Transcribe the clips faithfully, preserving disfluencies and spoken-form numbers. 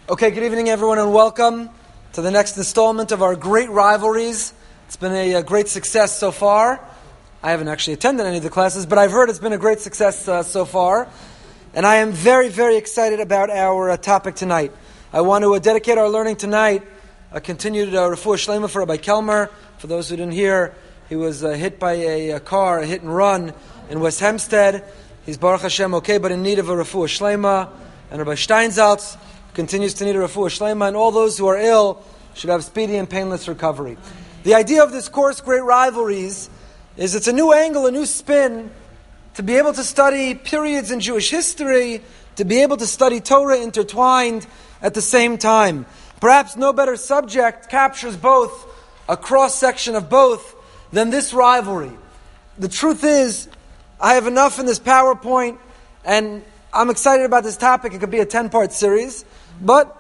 Okay, good evening everyone and welcome to the next installment of our great rivalries. It's been a, a great success so far. I haven't actually attended any of the classes, but I've heard it's been a great success uh, so far. And I am very, very excited about our uh, topic tonight. I want to uh, dedicate our learning tonight, a continued uh, refuah shlema for Rabbi Kelmer. For those who didn't hear, he was uh, hit by a, a car, a hit and run in West Hempstead. He's Baruch Hashem okay, but in need of a refuah shlema. And Rabbi Steinsaltz continues to need a refuah shlema, and all those who are ill should have speedy and painless recovery. The idea of this course, Great Rivalries, is it's a new angle, a new spin, to be able to study periods in Jewish history, to be able to study Torah intertwined at the same time. Perhaps no better subject captures both, a cross-section of both, than this rivalry. The truth is, I have enough in this PowerPoint, and I'm excited about this topic. It could be a ten-part series. But,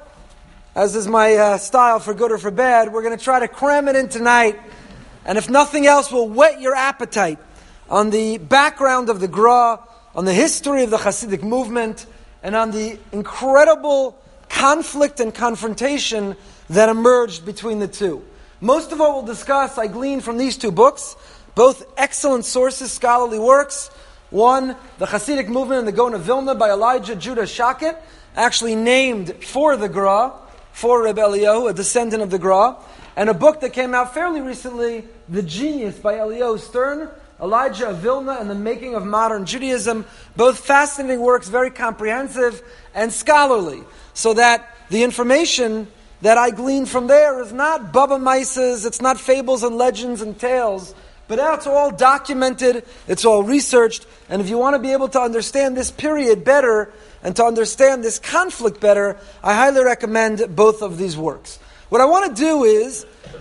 as is my uh, style for good or for bad, we're going to try to cram it in tonight. And if nothing else, we'll whet your appetite on the background of the Gra, on the history of the Hasidic movement, and on the incredible conflict and confrontation that emerged between the two. Most of what we'll discuss, I glean from these two books, both excellent sources, scholarly works. One, The Hasidic Movement in the Gaon of Vilna by Elijah Judah Shaket, actually named for the Gra, for Reb Eliyahu, a descendant of the Gra, and a book that came out fairly recently, The Genius by Eliyahu Stern, Elijah of Vilna and the Making of Modern Judaism. Both fascinating works, very comprehensive and scholarly, so that the information that I glean from there is not Baba Mises, it's not fables and legends and tales, but now it's all documented, it's all researched, and if you want to be able to understand this period better, and to understand this conflict better, I highly recommend both of these works. What I want to do is,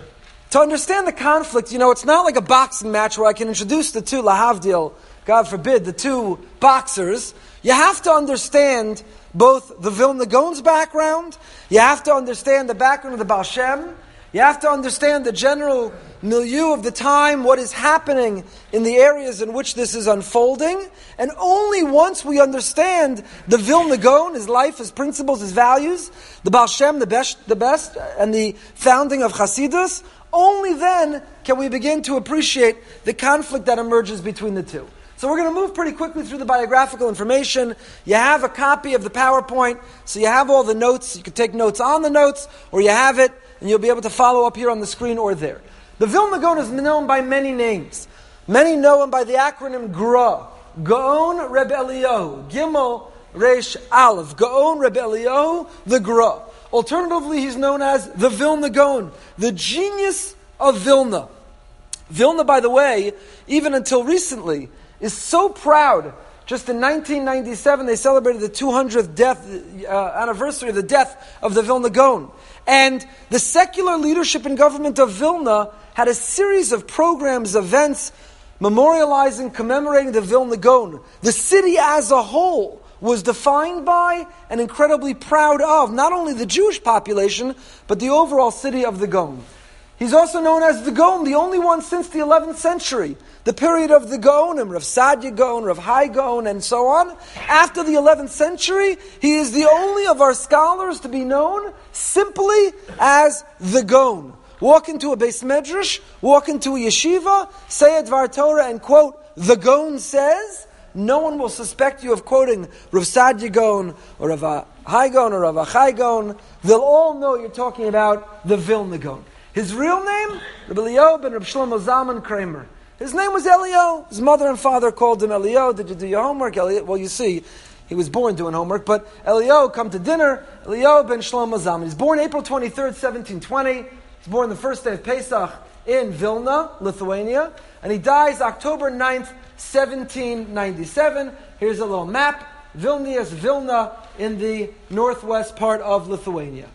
to understand the conflict, you know, it's not like a boxing match where I can introduce the two, lahavdil, God forbid, the two boxers. You have to understand both the Vilna Gaon's background, you have to understand the background of the Baal Shem, you have to understand the general milieu of the time, what is happening in the areas in which this is unfolding. And only once we understand the Vilna Gaon, his life, his principles, his values, the Baal Shem, the best, the best, and the founding of Hasidus, only then can we begin to appreciate the conflict that emerges between the two. So we're going to move pretty quickly through the biographical information. You have a copy of the PowerPoint, so you have all the notes. You can take notes on the notes, or you have it, and you'll be able to follow up here on the screen or there. The Vilna Gaon is known by many names. Many know him by the acronym Gra. Gaon Reb Eliyahu. Gimel Reish Aleph. Gaon Reb Eliyahu, the Gra. Alternatively, he's known as the Vilna Gaon, the genius of Vilna. Vilna, by the way, even until recently, is so proud. Just in nineteen ninety-seven, they celebrated the two hundredth death uh, anniversary of the death of the Vilna Gaon. And the secular leadership and government of Vilna had a series of programs, events, memorializing, commemorating the Vilna Gaon. The city as a whole was defined by and incredibly proud of not only the Jewish population, but the overall city of the Gaon. He's also known as the Gaon, the only one since the eleventh century, the period of the Gaonim, Rav Sadia Gaon, Rav Hai Gaon, and so on. After the eleventh century, he is the only of our scholars to be known simply as the Gaon. Walk into a Beis Medrash, walk into a yeshiva, say a Dvar Torah and quote, the Gaon says, no one will suspect you of quoting Rav Sadia Gaon, or Rav Hai Gaon, or Rav Hai Gaon. They'll all know you're talking about the Vilna Gaon. His real name, Reb Eliyahu ben Reb Shlomo Zalman Kramer. His name was Eliyahu. His mother and father called him Eliyahu. Did you do your homework, Eliyahu? Well, you see, he was born doing homework, but Eliyahu, come to dinner. Eliyahu ben Shlomo Zalman. He's born April twenty-third, seventeen twenty. He's born the first day of Pesach in Vilna, Lithuania. And he dies October ninth, seventeen ninety-seven. Here's a little map. Vilnius, Vilna, in the northwest part of Lithuania.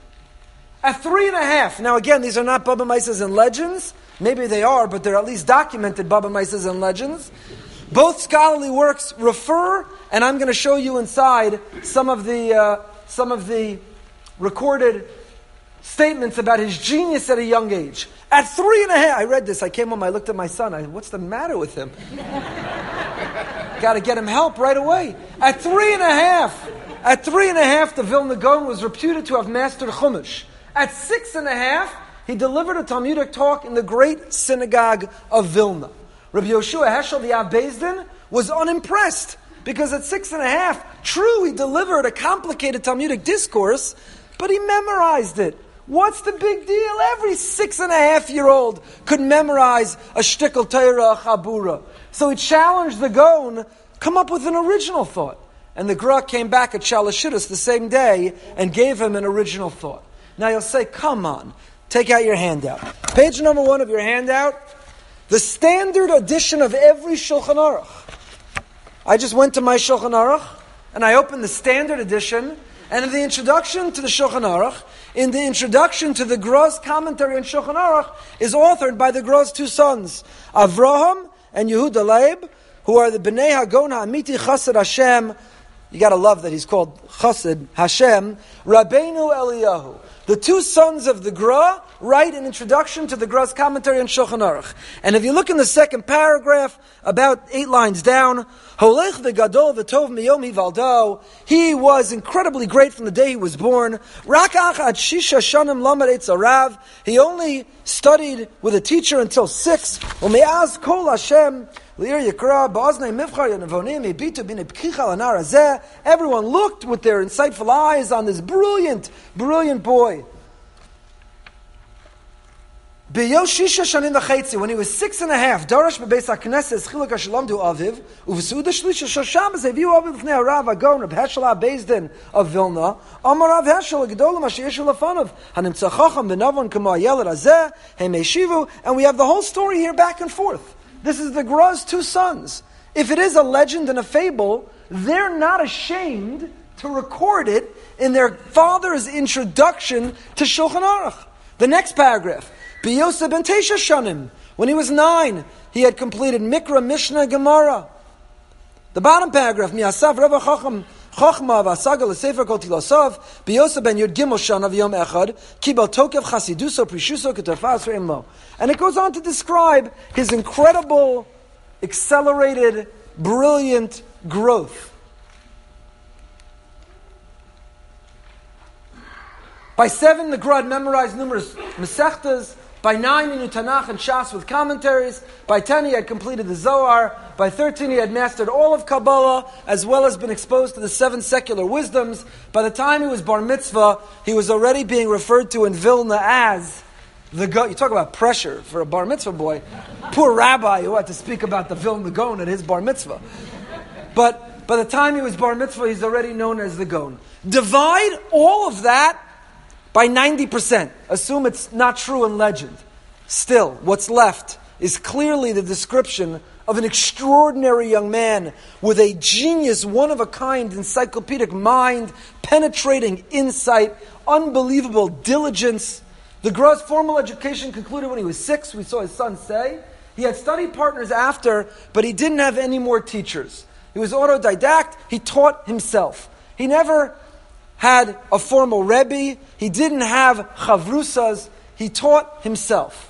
At three and a half, now again, these are not Baba Mises and legends. Maybe they are, but they're at least documented Baba Mises and legends. Both scholarly works refer, and I'm going to show you inside some of the uh, some of the recorded statements about his genius at a young age. At three and a half, I read this. I came home, I looked at my son. I said, what's the matter with him? Got to get him help right away. At three and a half, At three and a half, the Vilna Gaon was reputed to have mastered Chumash. At six and a half, he delivered a Talmudic talk in the great synagogue of Vilna. Rabbi Yoshua Heschel, the Av Beis Din, was unimpressed because at six and a half, true, he delivered a complicated Talmudic discourse, but he memorized it. What's the big deal? Every six and a half year old could memorize a shtickle Torah, a chabura. So he challenged the Gaon, come up with an original thought. And the Gra came back at Shalashidus the same day and gave him an original thought. Now you'll say, come on, take out your handout. Page number one of your handout, the standard edition of every Shulchan Aruch. I just went to my Shulchan Aruch and I opened the standard edition, and in the introduction to the Shulchan Aruch, in the introduction to the Gra's commentary on Shulchan Aruch, is authored by the Gra's two sons, Avraham and Yehuda Leib, who are the Bnei Hagon HaAmiti Chassid Hashem. You got to love that he's called Chassid Hashem. Rabbeinu Eliyahu. The two sons of the Gra write an introduction to the Gra's commentary on Shulchan Aruch. And if you look in the second paragraph, about eight lines down, Holech v'gadol v'tov miyom hivaldo. He was incredibly great from the day he was born. Rak achad shisha shanim lamad eitz arav. He only studied with a teacher until six. Umeaz kol Hashem. Everyone looked with their insightful eyes on this brilliant, brilliant boy. When he was six and a half, Darash bebeis hakneses chiluk hashalamdu aviv, uv'seuda shlisha shel Shabbos heviu aviv l'fnei Rav Hagon, Reb Heschel HaBeis Din of Vilna, Amar Rav Heschel gedolim asher yeshu lefanav, hanimtza chacham v'navon kamo hayeled hazeh, hem yeshivu, and we have the whole story here back and forth. This is the Gra's two sons. If it is a legend and a fable, they're not ashamed to record it in their father's introduction to Shulchan Aruch. The next paragraph. B'Yosef ben Tesha Shanim. When he was nine, he had completed Mikra, Mishnah, Gemara. The bottom paragraph. Mi'asav Rava Chacham Chachma v'Asaga l'Sefer Kol Tilosav. B'Yosef ben Yud Gimel Shana v'Yom Echad. Kibel Tokev Chasiduso Prishuso Ketafas Re'imlo. And it goes on to describe his incredible, accelerated, brilliant growth. By seven, the Gra had memorized numerous Masechtas. By nine, he knew Tanakh and Shas with commentaries. By ten, he had completed the Zohar. By thirteen, he had mastered all of Kabbalah, as well as been exposed to the seven secular wisdoms. By the time he was bar mitzvah, he was already being referred to in Vilna as the Gaon. You talk about pressure for a bar mitzvah boy. Poor rabbi who had to speak about the Vilna Gaon at his bar mitzvah. But by the time he was bar mitzvah, he's already known as the Gaon. Divide all of that by ninety percent. Assume it's not true in legend. Still, what's left is clearly the description of an extraordinary young man with a genius, one-of-a-kind encyclopedic mind, penetrating insight, unbelievable diligence. The Gra's formal education concluded when he was six, we saw his son say. He had study partners after, but he didn't have any more teachers. He was autodidact, he taught himself. He never had a formal Rebbe, he didn't have chavrusas, he taught himself.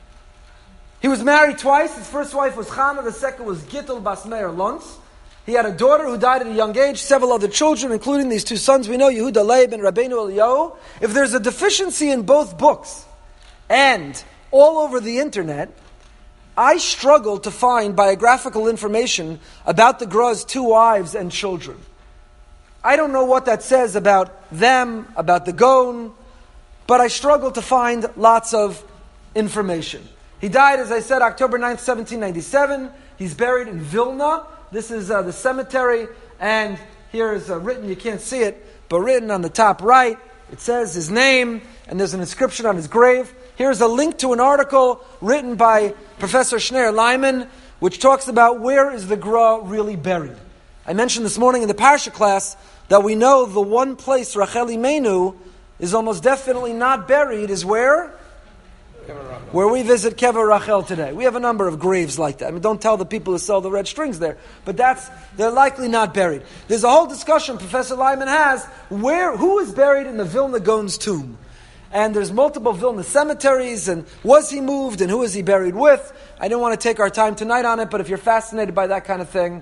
He was married twice. His first wife was Chana, the second was Gittel Bas Meir Luntz. He had a daughter who died at a young age, several other children, including these two sons. We know Yehuda Leib and Rabbeinu Eliyahu. If there's a deficiency in both books and all over the internet, I struggle to find biographical information about the Gra's two wives and children. I don't know what that says about them, about the Gaon, but I struggle to find lots of information. He died, as I said, October ninth, seventeen ninety-seven. He's buried in Vilna. This is uh, the cemetery, and here is uh, written, you can't see it, but written on the top right, it says his name, and there's an inscription on his grave. Here's a link to an article written by Professor Shneir Lyman, which talks about where is the Gra really buried. I mentioned this morning in the Parsha class that we know the one place Rachel Imenu is almost definitely not buried is where? Where we visit Kever Rachel today. We have a number of graves like that. I mean, don't tell the people who sell the red strings there, but that's they're likely not buried. There's a whole discussion Professor Lyman has where who is buried in the Vilna Gaon's tomb. And there's multiple Vilna cemeteries, and was he moved, and who is he buried with? I don't want to take our time tonight on it, but if you're fascinated by that kind of thing,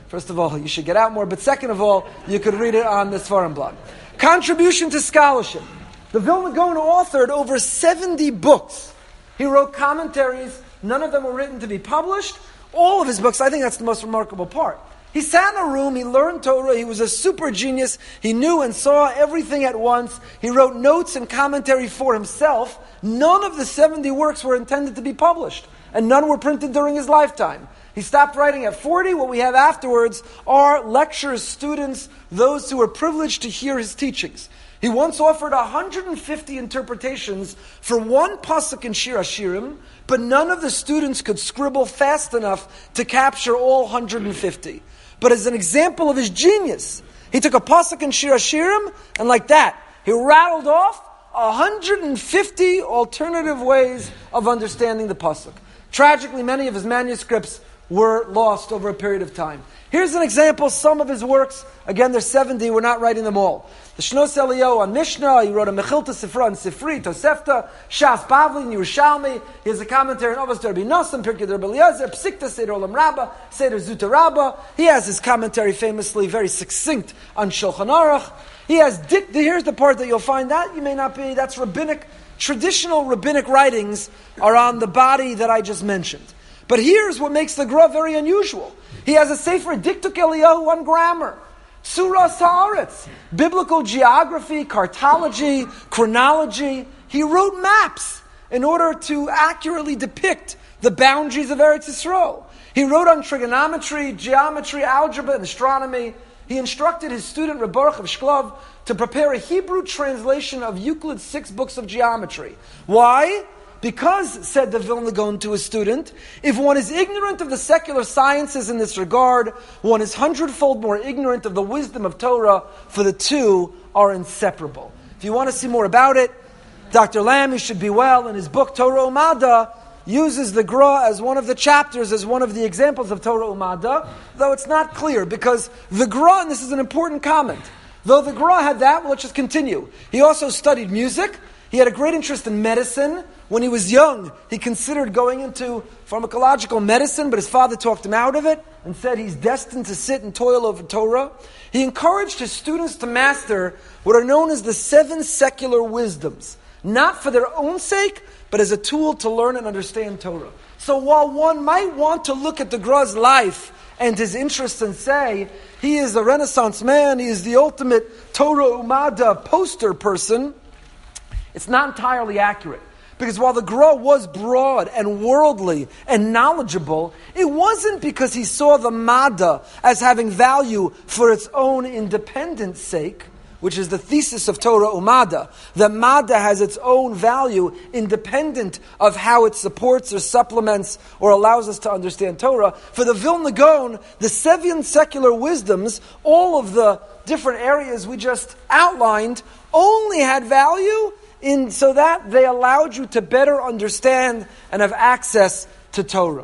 First of all, you should get out more, but second of all, you could read it on the Sfarim blog. Contribution to scholarship. The Vilna Gaon authored over seventy books. He wrote commentaries. None of them were written to be published. All of his books, I think that's the most remarkable part. He sat in a room, he learned Torah, he was a super genius, he knew and saw everything at once, he wrote notes and commentary for himself. None of the seventy works were intended to be published, and none were printed during his lifetime. He stopped writing at forty. What we have afterwards are lectures, students, those who were privileged to hear his teachings. He once offered one hundred fifty interpretations for one pasuk in Shir Hashirim, but none of the students could scribble fast enough to capture all one hundred fifty. But as an example of his genius, he took a pasuk in Shir Hashirim, and like that, he rattled off one hundred fifty alternative ways of understanding the pasuk. Tragically, many of his manuscripts were lost over a period of time. Here's an example, some of his works. Again, there's seventy, we're not writing them all. The Shnos Eliyahu on Mishnah, he wrote a Mechilta Sifra on Sifri, Tosefta, Shas Bavli, Yerushalmi. He has a commentary on Avos Derbi Nosson, Pirkei Derbi Eliezer, Psikta, Seder Olam Rabbah, Seder Zuta Rabbah. He has his commentary famously, very succinct, on Shulchan Aruch. He has, dik- here's the part that you'll find that, you may not be, that's rabbinic, traditional rabbinic writings are on the body that I just mentioned. But here's what makes the Gra very unusual. He has a Sefer Diktuk Eliyahu on grammar, Surah Haaretz, biblical geography, cartology, chronology. He wrote maps in order to accurately depict the boundaries of Eretz Yisrael. He wrote on trigonometry, geometry, algebra, and astronomy. He instructed his student, Reb Baruch of Shklov, to prepare a Hebrew translation of Euclid's six books of geometry. Why? Because, said the Vilna Gaon to his student, if one is ignorant of the secular sciences in this regard, one is hundredfold more ignorant of the wisdom of Torah, for the two are inseparable. If you want to see more about it, Doctor Lamb, you should be well, in his book Torah Umada, uses the Gra as one of the chapters, as one of the examples of Torah Umada, though it's not clear, because the Gra, and this is an important comment, though the Gra had that, well, let's just continue. He also studied music. He had a great interest in medicine. When he was young, he considered going into pharmacological medicine, but his father talked him out of it and said he's destined to sit and toil over Torah. He encouraged his students to master what are known as the seven secular wisdoms, not for their own sake, but as a tool to learn and understand Torah. So while one might want to look at the Gra's life and his interests and say, he is a Renaissance man, he is the ultimate Torah Umada poster person, it's not entirely accurate. Because while the Gra was broad and worldly and knowledgeable, it wasn't because he saw the Mada as having value for its own independent sake, which is the thesis of Torah Umada. The Mada has its own value independent of how it supports or supplements or allows us to understand Torah. For the Vilna Gaon, the seven secular wisdoms, all of the different areas we just outlined, only had value in so that they allowed you to better understand and have access to Torah.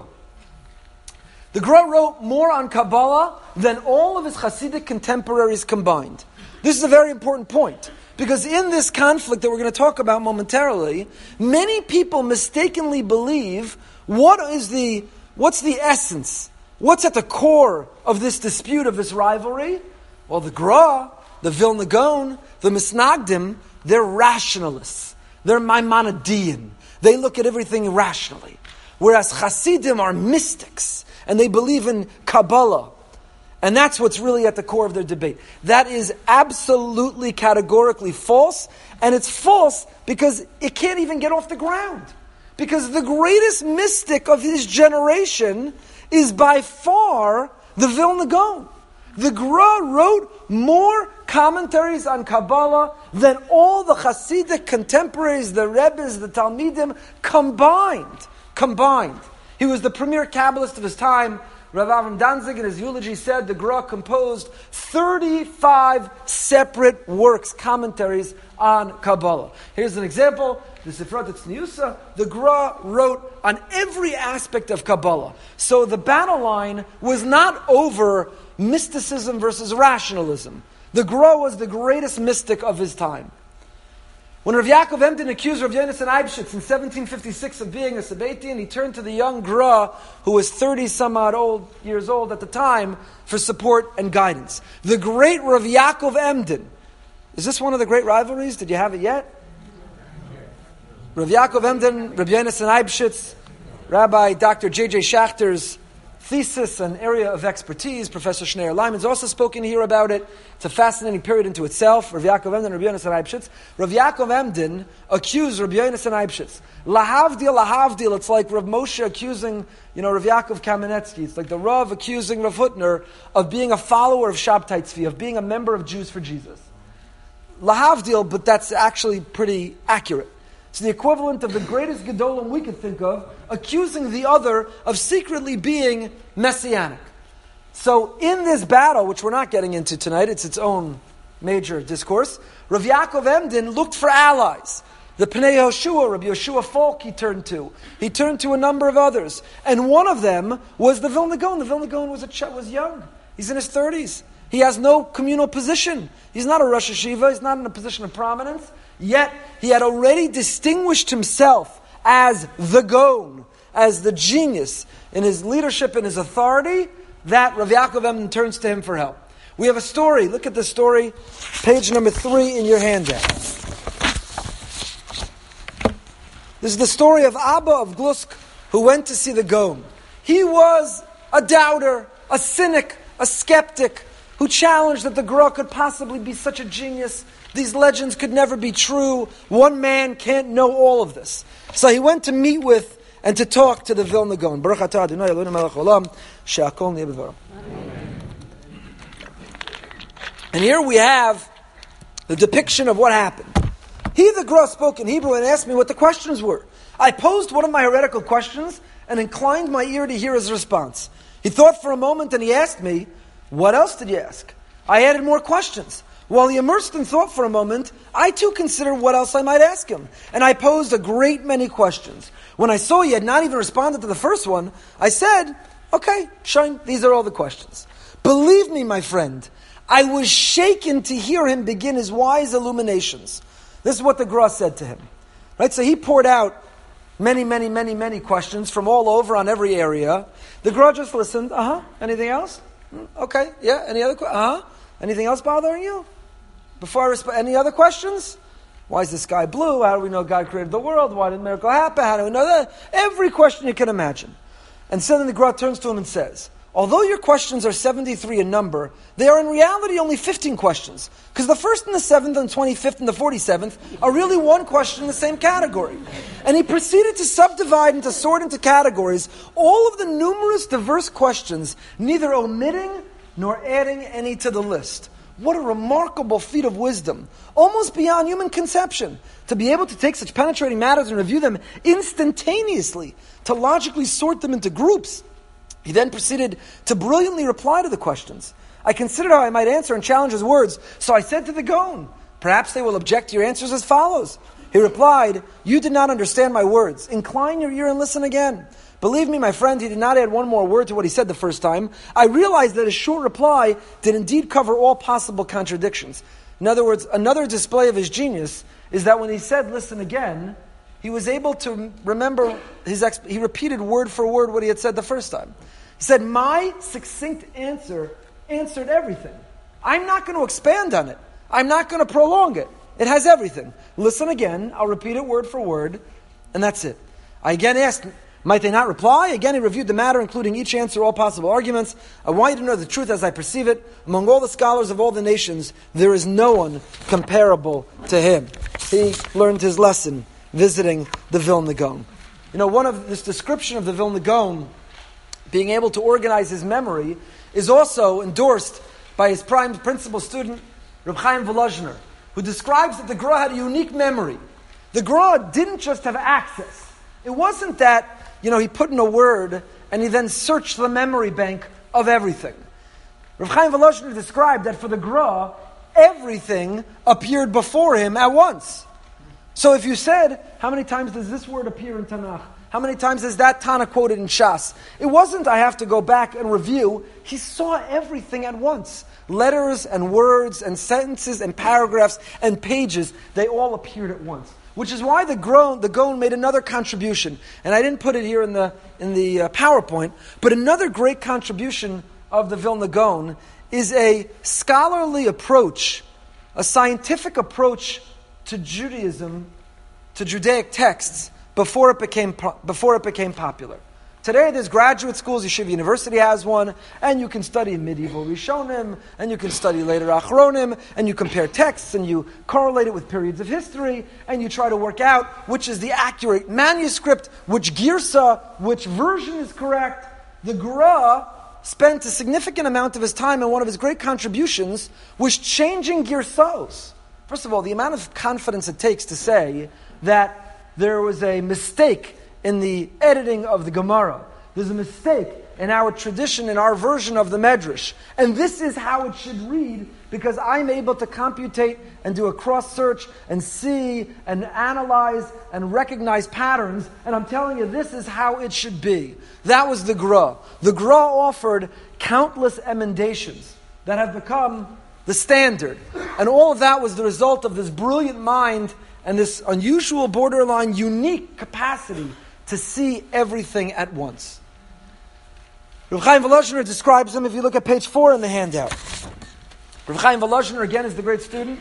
The Gra wrote more on Kabbalah than all of his Hasidic contemporaries combined. This is a very important point, because in this conflict that we're going to talk about momentarily, many people mistakenly believe what is the what's the essence, what's at the core of this dispute, of this rivalry? Well, the Gra, the Vilna Gaon, the Misnagdim, they're rationalists. They're Maimonidean. They look at everything rationally. Whereas Hasidim are mystics, and they believe in Kabbalah. And that's what's really at the core of their debate. That is absolutely categorically false, and it's false because it can't even get off the ground. Because the greatest mystic of his generation is by far the Vilna Gaon. The Gra wrote more commentaries on Kabbalah than all the Hasidic contemporaries, the Rebbes, the Talmidim, combined. Combined. He was the premier Kabbalist of his time. Rav Avram Danzig in his eulogy said the Gra composed thirty-five separate works, commentaries on Kabbalah. Here's an example. The Sifrat Tzniusa, the Gra wrote on every aspect of Kabbalah. So the battle line was not over mysticism versus rationalism. The Gra was the greatest mystic of his time. When Rav Yaakov Emden accused Rav Yonasan Eibshitz in seventeen fifty-six of being a Sabbatian, he turned to the young Gra, who was thirty some odd old, years old at the time, for support and guidance. The great Rav Yaakov Emden. Is this one of the great rivalries? Did you have it yet? Rav Yaakov Emden, Rav Yonasan Eibshitz, Rabbi Doctor J J Schachter's thesis, an area of expertise. Professor Schneier Lyman's also spoken here about it. It's a fascinating period into itself. Rav Yaakov Emden, Rav Yonasan Eibshitz. Rav Yaakov Emden accused Rav Yonasan Eibshitz. Lahavdil, lahavdil. It's like Rav Moshe accusing, you know, Rav Yaakov Kamenetsky. It's like the Rav accusing Rav Hutner of being a follower of Shabtai Tzvi, of being a member of Jews for Jesus. Lahavdil, but that's actually pretty accurate. It's the equivalent of the greatest Gedolim we could think of, accusing the other of secretly being messianic. So in this battle, which we're not getting into tonight, it's its own major discourse, Rav Yaakov Emden looked for allies. The Pnei Yehoshua, Rabbi Yeshua Falk, he turned to. He turned to a number of others. And one of them was the Vilna Gaon. The Vilna Gaon was, a ch- was young. He's in his thirties. He has no communal position. He's not a Rosh Hashiva. He's not in a position of prominence. Yet, he had already distinguished himself as the Gaon, as the genius in his leadership and his authority, that Rav Yaakov Emden turns to him for help. We have a story. Look at the story, page number three in your handout. This is the story of Abba of Glusk, who went to see the Gaon. He was a doubter, a cynic, a skeptic, who challenged that the Gra could possibly be such a genius. These legends could never be true. One man can't know all of this. So he went to meet with and to talk to the Vilna Gaon. Baruch atah Adonai Eloheinu melech haolam, she'akol niyeh b'dvaro. And here we have the depiction of what happened. He, the Gra, spoke in Hebrew and asked me what the questions were. I posed one of my heretical questions and inclined my ear to hear his response. He thought for a moment and he asked me, "What else did you ask?" I added more questions. While he immersed in thought for a moment, I too considered what else I might ask him. And I posed a great many questions. When I saw he had not even responded to the first one, I said, "Okay, Shine, these are all the questions." Believe me, my friend, I was shaken to hear him begin his wise illuminations. This is what the Gra said to him. Right? So he poured out many, many, many, many questions from all over on every area. The Gra just listened. Uh-huh. Anything else? Okay. Yeah. Any other questions? Uh-huh. Anything else bothering you? Before I respond, any other questions? Why is the sky blue? How do we know God created the world? Why did the miracle happen? How do we know that? Every question you can imagine. And suddenly the Gra turns to him and says, although your questions are seventy-three in number, they are in reality only fifteen questions. Because the first and the seventh and twenty-fifth and the forty-seventh are really one question in the same category. And he proceeded to subdivide and to sort into categories all of the numerous diverse questions, neither omitting nor adding any to the list. What a remarkable feat of wisdom, almost beyond human conception, to be able to take such penetrating matters and review them instantaneously, to logically sort them into groups. He then proceeded to brilliantly reply to the questions. I considered how I might answer and challenge his words, so I said to the Gaon, perhaps they will object to your answers as follows. He replied, you did not understand my words. Incline your ear and listen again. Believe me, my friend, he did not add one more word to what he said the first time. I realized that his short reply did indeed cover all possible contradictions. In other words, another display of his genius is that when he said, listen again, he was able to remember his, exp- he repeated word for word what he had said the first time. He said, my succinct answer answered everything. I'm not going to expand on it. I'm not going to prolong it. It has everything. Listen again. I'll repeat it word for word. And that's it. I again asked, might they not reply? Again, he reviewed the matter, including each answer, all possible arguments. I want you to know the truth as I perceive it. Among all the scholars of all the nations, there is no one comparable to him. He learned his lesson visiting the Vilna Gaon. You know, one of this description of the Vilna Gaon being able to organize his memory is also endorsed by his prime principal student, Reb Chaim Volozhiner, who describes that the Gra had a unique memory. The Gra didn't just have access. It wasn't that, you know, he put in a word and he then searched the memory bank of everything. Reb Chaim Volozhiner described that for the Gra, everything appeared before him at once. So if you said, how many times does this word appear in Tanakh? How many times is that Tana quoted in Shas? It wasn't, I have to go back and review. He saw everything at once. Letters and words and sentences and paragraphs and pages, they all appeared at once. Which is why the Gaon, the Gaon made another contribution. And I didn't put it here in the, in the uh, PowerPoint, but another great contribution of the Vilna Gaon is a scholarly approach, a scientific approach to Judaism, to Judaic texts, before it became before it became popular. Today there's graduate schools, Yeshiva University has one, and you can study medieval Rishonim, and you can study later Achronim, and you compare texts, and you correlate it with periods of history, and you try to work out which is the accurate manuscript, which girsa, which version is correct. The Gra spent a significant amount of his time, and one of his great contributions was changing girsos. First of all, the amount of confidence it takes to say that there was a mistake in the editing of the Gemara. There's a mistake in our tradition, in our version of the Medrash. And this is how it should read, because I'm able to computate and do a cross-search and see and analyze and recognize patterns, and I'm telling you, this is how it should be. That was the Gra. The Gra offered countless emendations that have become the standard. And all of that was the result of this brilliant mind and this unusual, borderline, unique capacity to see everything at once. Rav Chaim Volozhiner describes him, if you look at page four in the handout. Rav Chaim Volozhiner, again, is the great student.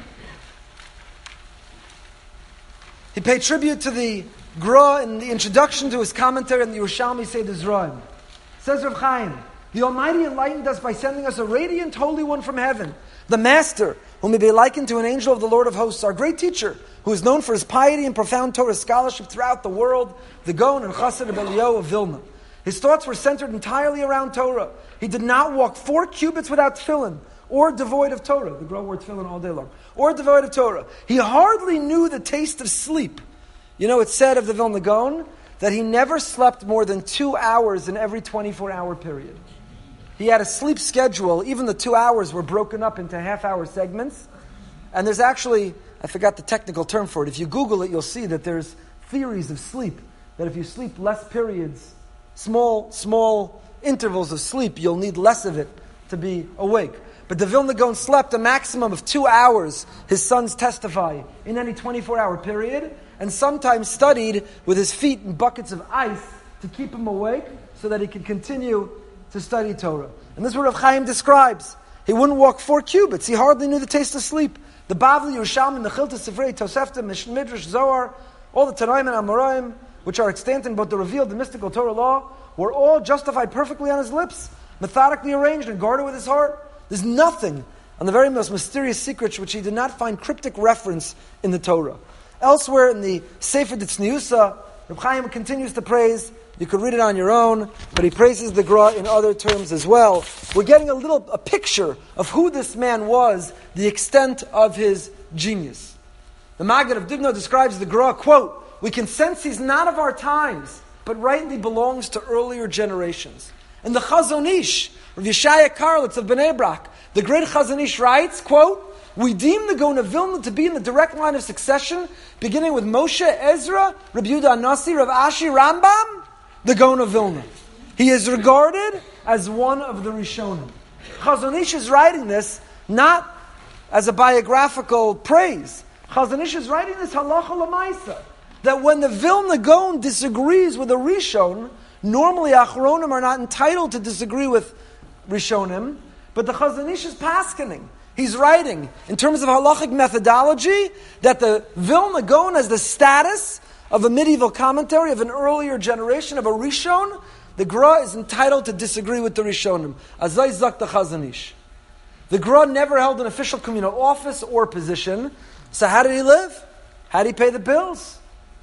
He paid tribute to the Gra in the introduction to his commentary on the Yerushalmi Seder Zraim. Says Rav Chaim, the Almighty enlightened us by sending us a radiant Holy One from heaven, the Master, whom may be likened to an angel of the Lord of hosts, our great teacher, who is known for his piety and profound Torah scholarship throughout the world, the Gaon and Chassid of Eliyahu of Vilna. His thoughts were centered entirely around Torah. He did not walk four cubits without tefillin, or devoid of Torah. The Gra wore tefillin all day long. Or devoid of Torah. He hardly knew the taste of sleep. You know, it's said of the Vilna Gaon that he never slept more than two hours in every twenty-four hour period. He had a sleep schedule. Even the two hours were broken up into half-hour segments. And there's actually, I forgot the technical term for it. If you Google it, you'll see that there's theories of sleep. That if you sleep less periods, small, small intervals of sleep, you'll need less of it to be awake. But the Vilna Gaon slept a maximum of two hours, his sons testify, in any twenty-four hour period, and sometimes studied with his feet in buckets of ice to keep him awake so that he could continue to study Torah. And this is what Rav Chaim describes. He wouldn't walk four cubits. He hardly knew the taste of sleep. The Bavli, Yerushalmi, the Chilta, Sifrei, Tosefta, Midrash, Zohar, all the Tanaim and Amoraim, which are extant in both the revealed, the mystical Torah law, were all justified perfectly on his lips, methodically arranged and guarded with his heart. There's nothing on the very most mysterious secrets which he did not find cryptic reference in the Torah. Elsewhere in the Sefer Tzniusa, Reb Chaim continues to praise. You could read it on your own, but he praises the Gra in other terms as well. We're getting a little a picture of who this man was, the extent of his genius. The Maggid of Dubno describes the Gra, quote, "We can sense he's not of our times, but rightly belongs to earlier generations." And the Chazon Ish, Rav Yeshaya Karlitz of Bnei Brak, the great Chazon Ish writes, quote, "We deem the Gaon of Vilna to be in the direct line of succession, beginning with Moshe, Ezra, Rabbi Yehuda Anasi, Rav Ashi, Rambam, the Gaon of Vilna. He is regarded as one of the Rishonim." Chazon Ish is writing this not as a biographical praise. Chazon Ish is writing this halacha l'maisa, that when the Vilna Gaon disagrees with a Rishon, normally Achronim are not entitled to disagree with Rishonim, but the Chazon Ish is paskening. He's writing, in terms of halachic methodology, that the Vilna Gaon has the status of a medieval commentary of an earlier generation, of a Rishon. The Gra is entitled to disagree with the Rishonim. Azay zak the Chazon Ish. The Gra never held an official communal office or position. So how did he live? How did he pay the bills?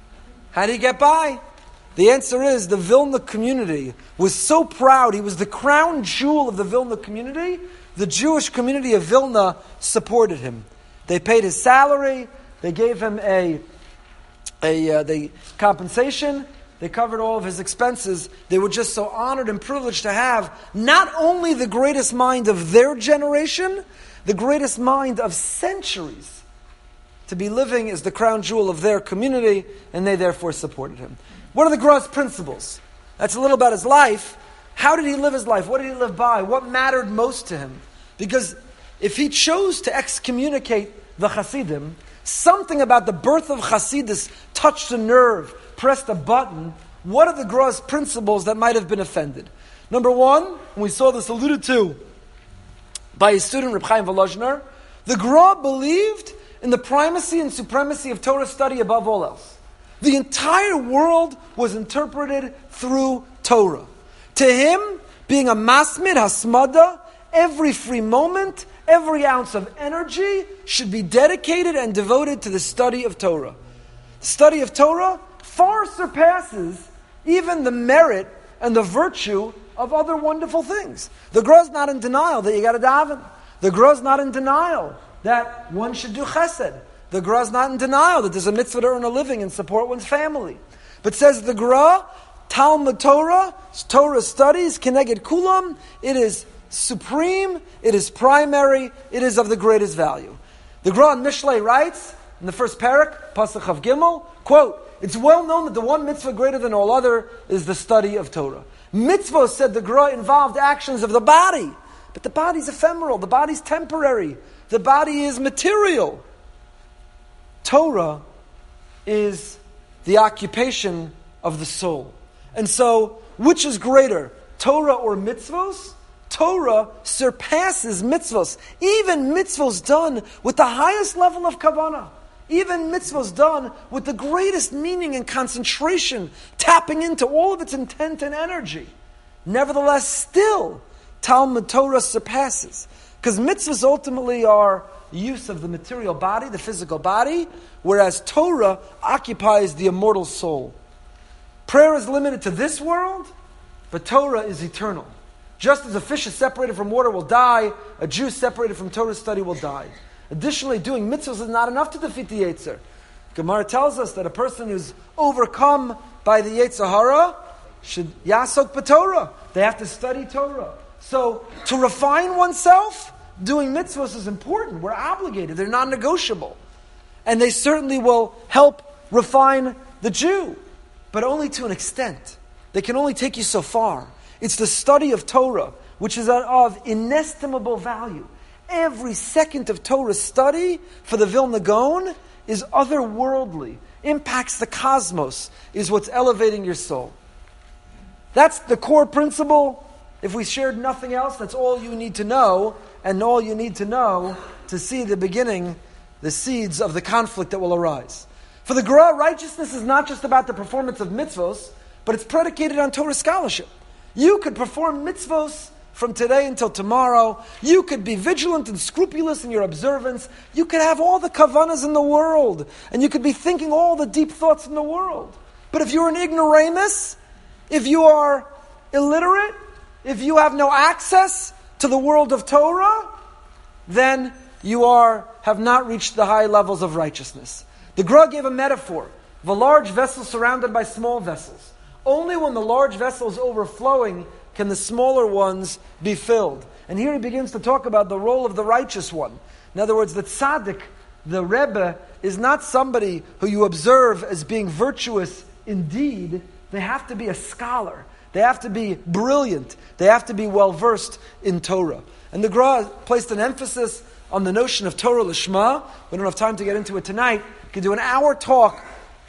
How did he get by? The answer is the Vilna community was so proud. He was the crown jewel of the Vilna community. The Jewish community of Vilna supported him. They paid his salary. They gave him a, a uh, the compensation. They covered all of his expenses. They were just so honored and privileged to have not only the greatest mind of their generation, the greatest mind of centuries to be living as the crown jewel of their community, and they therefore supported him. What are the Gra's principles? That's a little about his life. How did he live his life? What did he live by? What mattered most to him? Because if he chose to excommunicate the Hasidim, something about the birth of Hasidus touched a nerve, pressed a button. What are the Gra's principles that might have been offended? Number one, and we saw this alluded to by his student Reb Chaim Volozhner, the Gra believed in the primacy and supremacy of Torah study above all else. The entire world was interpreted through Torah. To him, being a masmid, hasmada, every free moment, every ounce of energy should be dedicated and devoted to the study of Torah. The study of Torah far surpasses even the merit and the virtue of other wonderful things. The Gra is not in denial that you got to daven. The Gra is not in denial that one should do chesed. The Gra is not in denial that there's a mitzvah to earn a living and support one's family. But says the Gra, Talmud Torah, Torah studies, Keneged Kulam, it is supreme, it is primary, it is of the greatest value. The Gra in Mishlei writes, in the first parak, Pasuk of Gimel, quote, it's well known that the one mitzvah greater than all other is the study of Torah. Mitzvah, said the Gra, involved actions of the body. But the body's ephemeral, the body's temporary, the body is material. Torah is the occupation of the soul. And so, which is greater, Torah or mitzvos? Torah surpasses mitzvos. Even mitzvos done with the highest level of kavanah. Even mitzvahs done with the greatest meaning and concentration, tapping into all of its intent and energy. Nevertheless, still, Talmud Torah surpasses. Because mitzvahs ultimately are use of the material body, the physical body, whereas Torah occupies the immortal soul. Prayer is limited to this world, but Torah is eternal. Just as a fish is separated from water will die, a Jew separated from Torah study will die. Additionally, doing mitzvahs is not enough to defeat the Yetzer. Gemara tells us that a person who's overcome by the Yetzer Hara should yasok b'Torah. They have to study Torah. So, to refine oneself, doing mitzvahs is important. We're obligated. They're non-negotiable. And they certainly will help refine the Jew. But only to an extent. They can only take you so far. It's the study of Torah, which is of inestimable value. Every second of Torah study for the Vilna Gaon is otherworldly, impacts the cosmos, is what's elevating your soul. That's the core principle. If we shared nothing else, that's all you need to know, and all you need to know to see the beginning, the seeds of the conflict that will arise. For the Gra, righteousness is not just about the performance of mitzvos, but it's predicated on Torah scholarship. You could perform mitzvos from today until tomorrow. You could be vigilant and scrupulous in your observance. You could have all the kavanas in the world, and you could be thinking all the deep thoughts in the world. But if you're an ignoramus, if you are illiterate, if you have no access to the world of Torah, then you are have not reached the high levels of righteousness. The Gra gave a metaphor of a large vessel surrounded by small vessels. Only when the large vessel is overflowing can the smaller ones be filled. And here he begins to talk about the role of the righteous one. In other words, the tzaddik, the Rebbe, is not somebody who you observe as being virtuous indeed. They have to be a scholar. They have to be brilliant. They have to be well-versed in Torah. And the Gra placed an emphasis on the notion of Torah Lishma. We don't have time to get into it tonight. We could do an hour talk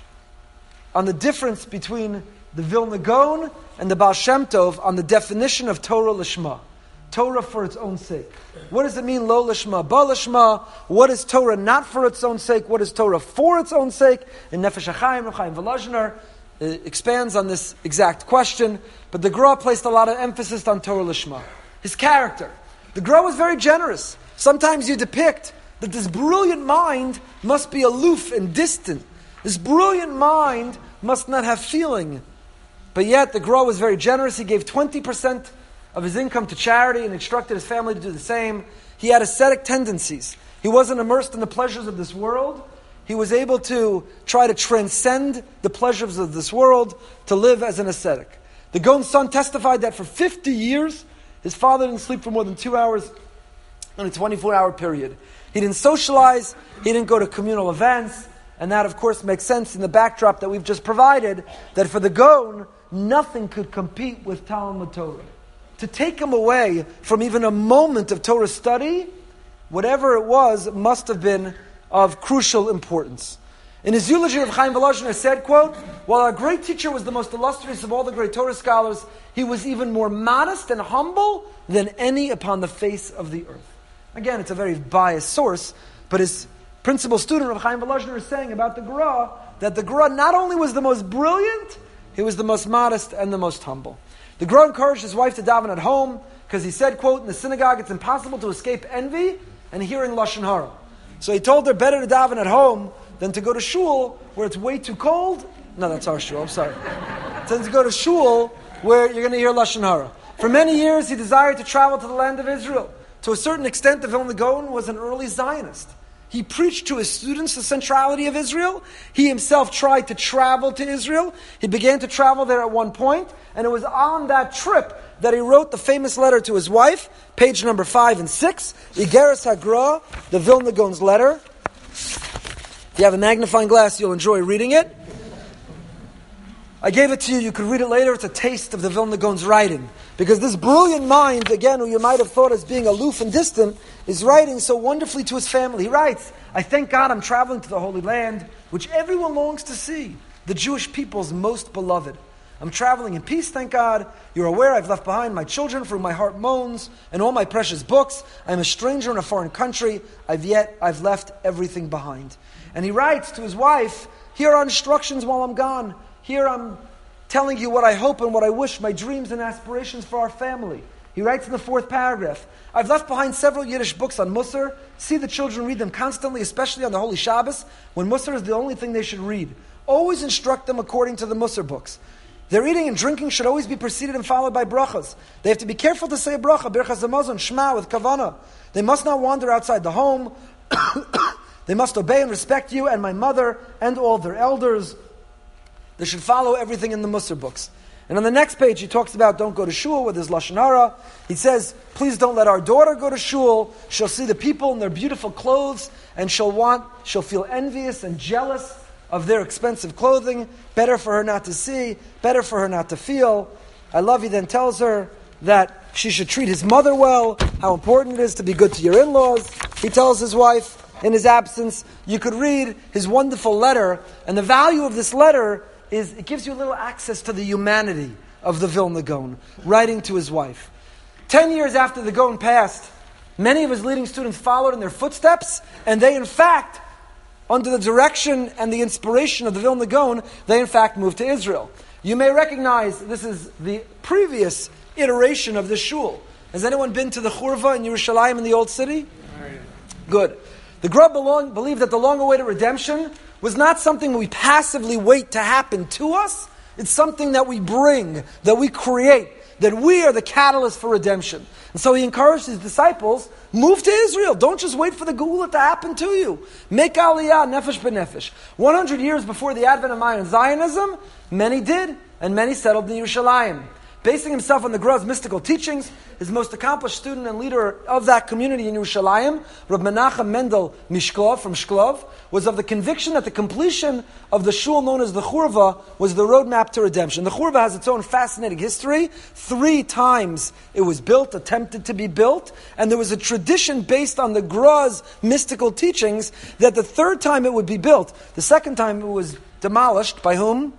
on the difference between the Vilna Gaon and the Baal Shem Tov on the definition of Torah Lishma. Torah for its own sake. What does it mean, Lo Lishma, Ba Lishma? What is Torah not for its own sake? What is Torah for its own sake? In Nefesh HaChaim, Reb Chaim Volozhner expands on this exact question, but the Gra placed a lot of emphasis on Torah Lishma. His character. The Gra was very generous. Sometimes you depict that this brilliant mind must be aloof and distant. This brilliant mind must not have feeling. But yet the Gra was very generous. He gave twenty percent of his income to charity and instructed his family to do the same. He had ascetic tendencies. He wasn't immersed in the pleasures of this world. He was able to try to transcend the pleasures of this world to live as an ascetic. The Gaon's son testified that for fifty years, his father didn't sleep for more than two hours in a twenty-four hour period. He didn't socialize. He didn't go to communal events. And that, of course, makes sense in the backdrop that we've just provided, that for the Gaon, nothing could compete with Talmud Torah. To take him away from even a moment of Torah study, whatever it was, must have been of crucial importance. In his eulogy of Chaim Volozhiner said, quote, while our great teacher was the most illustrious of all the great Torah scholars, he was even more modest and humble than any upon the face of the earth. Again, it's a very biased source, but his principal student of Chaim Volozhiner is saying about the Gra, that the Gra not only was the most brilliant, he was the most modest and the most humble. The Gra encouraged his wife to daven at home, because he said, quote, in the synagogue it's impossible to escape envy and hearing Lashon Hara. So he told her better to daven at home than to go to shul where it's way too cold. No, that's our shul, I'm sorry. Than to go to shul where you're going to hear Lashon Hara. For many years he desired to travel to the land of Israel. To a certain extent, the Vilna Gaon was an early Zionist. He preached to his students the centrality of Israel. He himself tried to travel to Israel. He began to travel there at one point, and it was on that trip that he wrote the famous letter to his wife, page number five and six, Igeres HaGra, the Vilna Gaon's letter. If you have a magnifying glass, you'll enjoy reading it. I gave it to you, you could read it later. It's a taste of the Vilna Gaon's writing. Because this brilliant mind, again, who you might have thought as being aloof and distant, is writing so wonderfully to his family. He writes, I thank God I'm traveling to the Holy Land, which everyone longs to see, the Jewish people's most beloved. I'm traveling in peace, thank God. You're aware I've left behind my children for whom my heart moans, and all my precious books. I'm a stranger in a foreign country. I've yet, I've left everything behind. And he writes to his wife, here are instructions while I'm gone. Here I'm telling you what I hope and what I wish, my dreams and aspirations for our family. He writes in the fourth paragraph, I've left behind several Yiddish books on Musar. See the children read them constantly, especially on the Holy Shabbos, when Musar is the only thing they should read. Always instruct them according to the Musar books. Their eating and drinking should always be preceded and followed by brachas. They have to be careful to say a bracha, birchas hamazon, shema, with kavana. They must not wander outside the home. They must obey and respect you and my mother and all their elders. They should follow everything in the Musar books. And on the next page, he talks about don't go to shul with his Lashon Hara. He says, please don't let our daughter go to shul. She'll see the people in their beautiful clothes, and she'll want, she'll feel envious and jealous of their expensive clothing. Better for her not to see, better for her not to feel. I love you then tells her that she should treat his mother well, how important it is to be good to your in-laws. He tells his wife, in his absence, you could read his wonderful letter, and the value of this letter is it gives you a little access to the humanity of the Vilna Gaon, writing to his wife. Ten years after the Gaon passed, many of his leading students followed in their footsteps, and they in fact, under the direction and the inspiration of the Vilna Gaon, they in fact moved to Israel. You may recognize this is the previous iteration of the shul. Has anyone been to the Churva in Yerushalayim in the Old City? Good. The Gra belong, believed that the long-awaited redemption was not something we passively wait to happen to us. It's something that we bring, that we create, that we are the catalyst for redemption. And so he encouraged his disciples, move to Israel. Don't just wait for the Geula to happen to you. Make Aliyah, nefesh b'nefesh. one hundred years before the advent of Mayan Zionism, many did, and many settled in Yerushalayim. Basing himself on the Gra's mystical teachings, his most accomplished student and leader of that community in Yerushalayim, Reb Menachem Mendel Mishklov from Shklov, was of the conviction that the completion of the shul known as the Churva was the roadmap to redemption. The Churva has its own fascinating history. Three times it was built, attempted to be built, and there was a tradition based on the Gra's mystical teachings that the third time it would be built. The second time it was demolished by whom?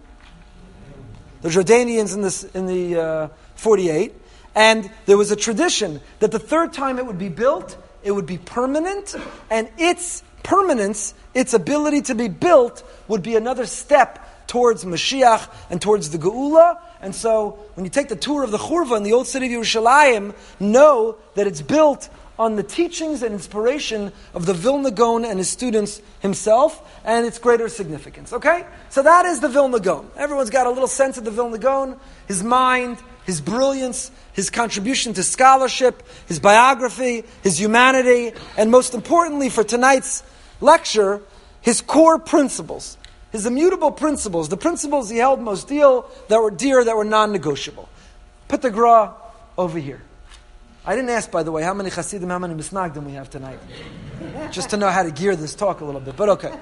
The Jordanians in, this, in the uh, forty-eight. And there was a tradition that the third time it would be built, it would be permanent, and its permanence, its ability to be built, would be another step towards Mashiach and towards the Geula. And so, when you take the tour of the Churva in the old city of Yerushalayim, know that it's built on the teachings and inspiration of the Vilna Gaon and his students himself, and its greater significance. Okay? So that is the Vilna Gaon. Everyone's got a little sense of the Vilna Gaon, his mind, his brilliance, his contribution to scholarship, his biography, his humanity, and most importantly for tonight's lecture, his core principles, his immutable principles, the principles he held most dear, that were dear, that were non-negotiable. Put the Gra over here. I didn't ask, by the way, how many Hasidim, how many Misnagdim we have tonight. Just to know how to gear this talk a little bit, but okay.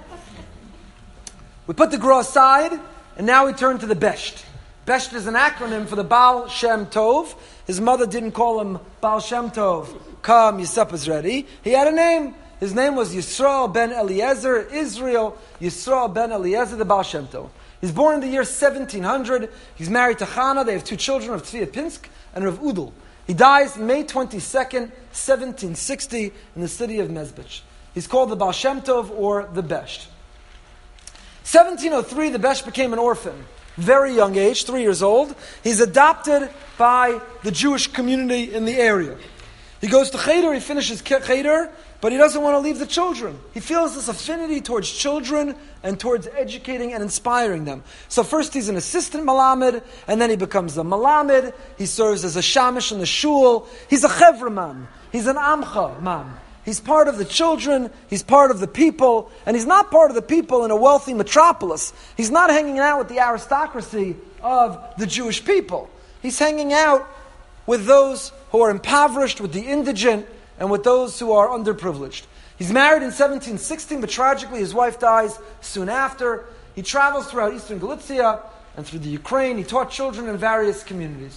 We put the Gra aside, and now we turn to the Besht. Besht is an acronym for the Baal Shem Tov. His mother didn't call him Baal Shem Tov. Come, your supper's ready. He had a name. His name was Yisrael ben Eliezer, Israel Yisrael ben Eliezer, the Baal Shem Tov. He's born in the year seventeen hundred. He's married to Chana. They have two children, of Tzvi Pinsk and Rav Udal. He dies May twenty-second, seventeen sixty, in the city of Mezbich. He's called the Baal Shem Tov or the Besht. seventeen oh three, the Besht became an orphan. Very young age, three years old. He's adopted by the Jewish community in the area. He goes to Cheder, he finishes Cheder, but he doesn't want to leave the children. He feels this affinity towards children and towards educating and inspiring them. So first he's an assistant Malamed, and then he becomes a Malamed. He serves as a Shamish in the shul. He's a Chevraman. He's an Amcha man. He's part of the children, he's part of the people, and he's not part of the people in a wealthy metropolis. He's not hanging out with the aristocracy of the Jewish people. He's hanging out with those who are impoverished, with the indigent, and with those who are underprivileged. He's married in seventeen sixteen, but tragically his wife dies soon after. He travels throughout eastern Galicia and through the Ukraine. He taught children in various communities.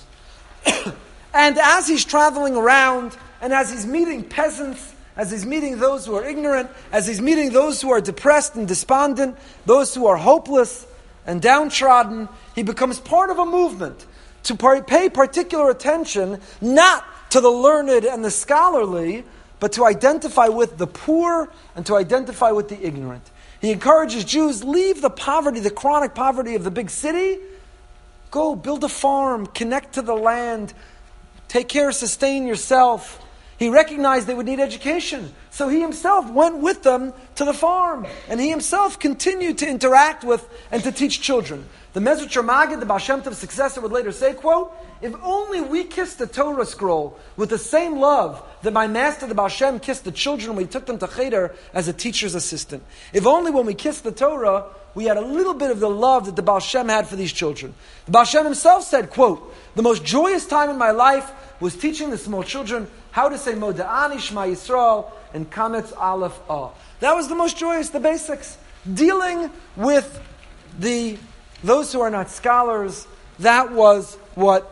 And as he's traveling around, and as he's meeting peasants, as he's meeting those who are ignorant, as he's meeting those who are depressed and despondent, those who are hopeless and downtrodden, he becomes part of a movement to par- pay particular attention, not to the learned and the scholarly, but to identify with the poor and to identify with the ignorant. He encourages Jews, leave the poverty, the chronic poverty of the big city, go build a farm, connect to the land, take care, sustain yourself. He recognized they would need education. So he himself went with them to the farm. And he himself continued to interact with and to teach children. The Mezritcher Maggid, the Baal Shem Tov's successor, would later say, quote, if only we kissed the Torah scroll with the same love that my master, the Baal Shem, kissed the children when he took them to Cheder as a teacher's assistant. If only when we kissed the Torah, we had a little bit of the love that the Baal Shem had for these children. The Baal Shem himself said, quote, the most joyous time in my life was teaching the small children how to say Moda'ani Shema Yisrael and Kametz Aleph Ah. That was the most joyous, the basics. Dealing with the those who are not scholars, that was what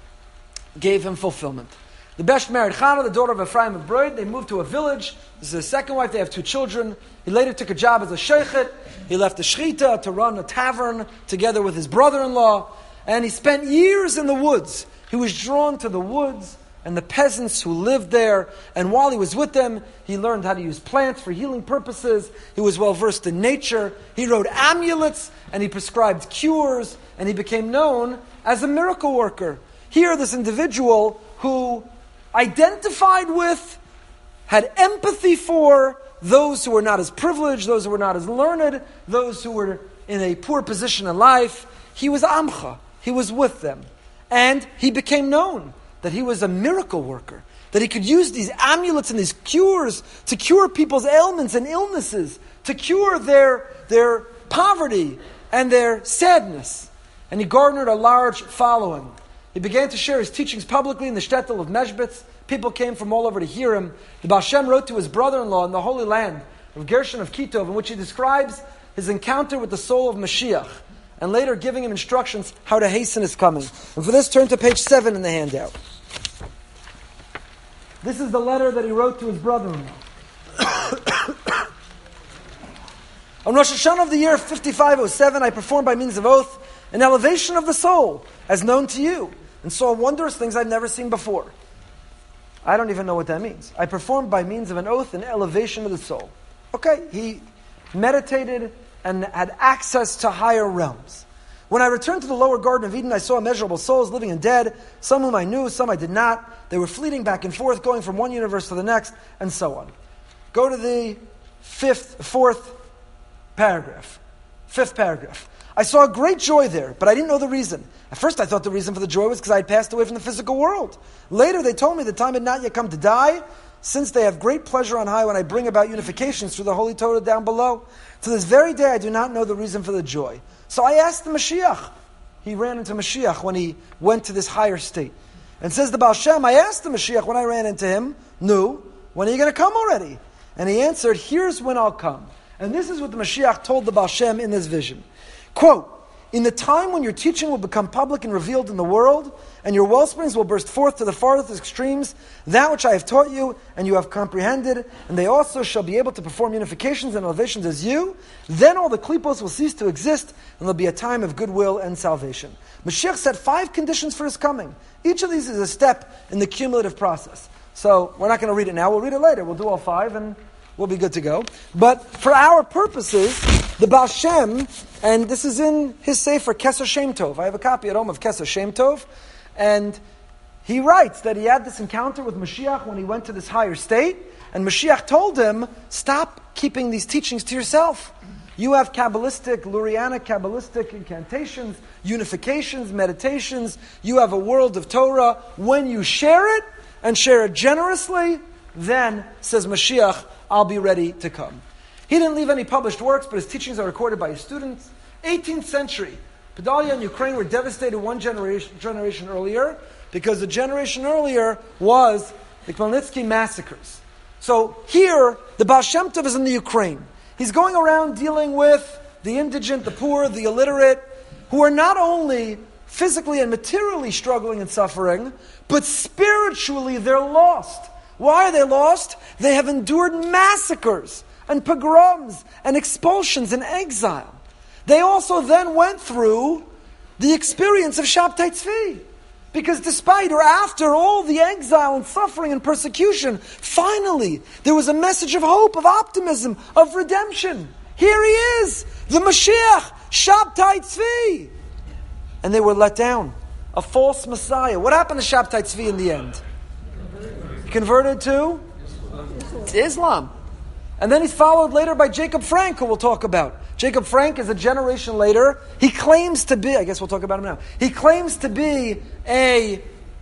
gave him fulfillment. The Besht married Chana, the daughter of Ephraim of Broid. They moved to a village. This is his second wife. They have two children. He later took a job as a sheikhet. He left the shechita to run a tavern together with his brother-in-law. And he spent years in the woods. He was drawn to the woods and the peasants who lived there. And while he was with them, he learned how to use plants for healing purposes. He was well versed in nature. He wrote amulets and he prescribed cures. And he became known as a miracle worker. Here, this individual who identified with, had empathy for those who were not as privileged, those who were not as learned, those who were in a poor position in life. He was Amcha. He was with them. And he became known that he was a miracle worker, that he could use these amulets and these cures to cure people's ailments and illnesses, to cure their, their poverty and their sadness. And he garnered a large following. He began to share his teachings publicly in the shtetl of Mezbitz. People came from all over to hear him. The Baal Shem wrote to his brother-in-law in the Holy Land of Gershon of Kitov, in which he describes his encounter with the soul of Mashiach, and later giving him instructions how to hasten his coming. And for this, turn to page seven in the handout. This is the letter that he wrote to his brother-in-law. On Rosh Hashanah of the year fifty-five oh seven, I performed by means of oath an elevation of the soul, as known to you, and saw wondrous things I've never seen before. I don't even know what that means. I performed by means of an oath an elevation of the soul. Okay, he meditated and had access to higher realms. When I returned to the lower Garden of Eden, I saw immeasurable souls, living and dead, some whom I knew, some I did not. They were fleeting back and forth, going from one universe to the next, and so on. Go to the fifth, fourth paragraph. Fifth paragraph. I saw great joy there, but I didn't know the reason. At first I thought the reason for the joy was because I had passed away from the physical world. Later they told me the time had not yet come to die, since they have great pleasure on high when I bring about unifications through the Holy Torah down below. To this very day I do not know the reason for the joy. So I asked the Mashiach. He ran into Mashiach when he went to this higher state. And says the Baal Shem, I asked the Mashiach when I ran into him, no, when are you going to come already? And he answered, here's when I'll come. And this is what the Mashiach told the Baal Shem in this vision. Quote, in the time when your teaching will become public and revealed in the world, and your wellsprings will burst forth to the farthest extremes, that which I have taught you, and you have comprehended, and they also shall be able to perform unifications and elevations as you, then all the klipos will cease to exist, and there'll be a time of goodwill and salvation. Mashiach set five conditions for his coming. Each of these is a step in the cumulative process. So, we're not going to read it now, we'll read it later. We'll do all five, and we'll be good to go. But for our purposes, the Baal Shem, and this is in his Sefer, Keser Shem Tov. I have a copy at home of Keser Shem Tov. And he writes that he had this encounter with Mashiach when he went to this higher state. And Mashiach told him, stop keeping these teachings to yourself. You have Kabbalistic, Lurianic Kabbalistic incantations, unifications, meditations. You have a world of Torah. When you share it, and share it generously, then, says Mashiach, I'll be ready to come. He didn't leave any published works, but his teachings are recorded by his students. eighteenth century, Podalia and Ukraine were devastated one generation, generation earlier, because a generation earlier was the Khmelnytsky massacres. So here, the Baal Shem Tov is in the Ukraine. He's going around dealing with the indigent, the poor, the illiterate, who are not only physically and materially struggling and suffering, but spiritually they're lost. Why are they lost? They have endured massacres and pogroms and expulsions and exile. They also then went through the experience of Shabtai Tzvi. Because despite or after all the exile and suffering and persecution, finally there was a message of hope, of optimism, of redemption. Here he is, the Mashiach, Shabtai Tzvi. And they were let down. A false Messiah. What happened to Shabtai Tzvi in the end? Converted to Islam. And then he's followed later by Jacob Frank, who we'll talk about. Jacob Frank is a generation later. He claims to be, I guess we'll talk about him now. He claims to be a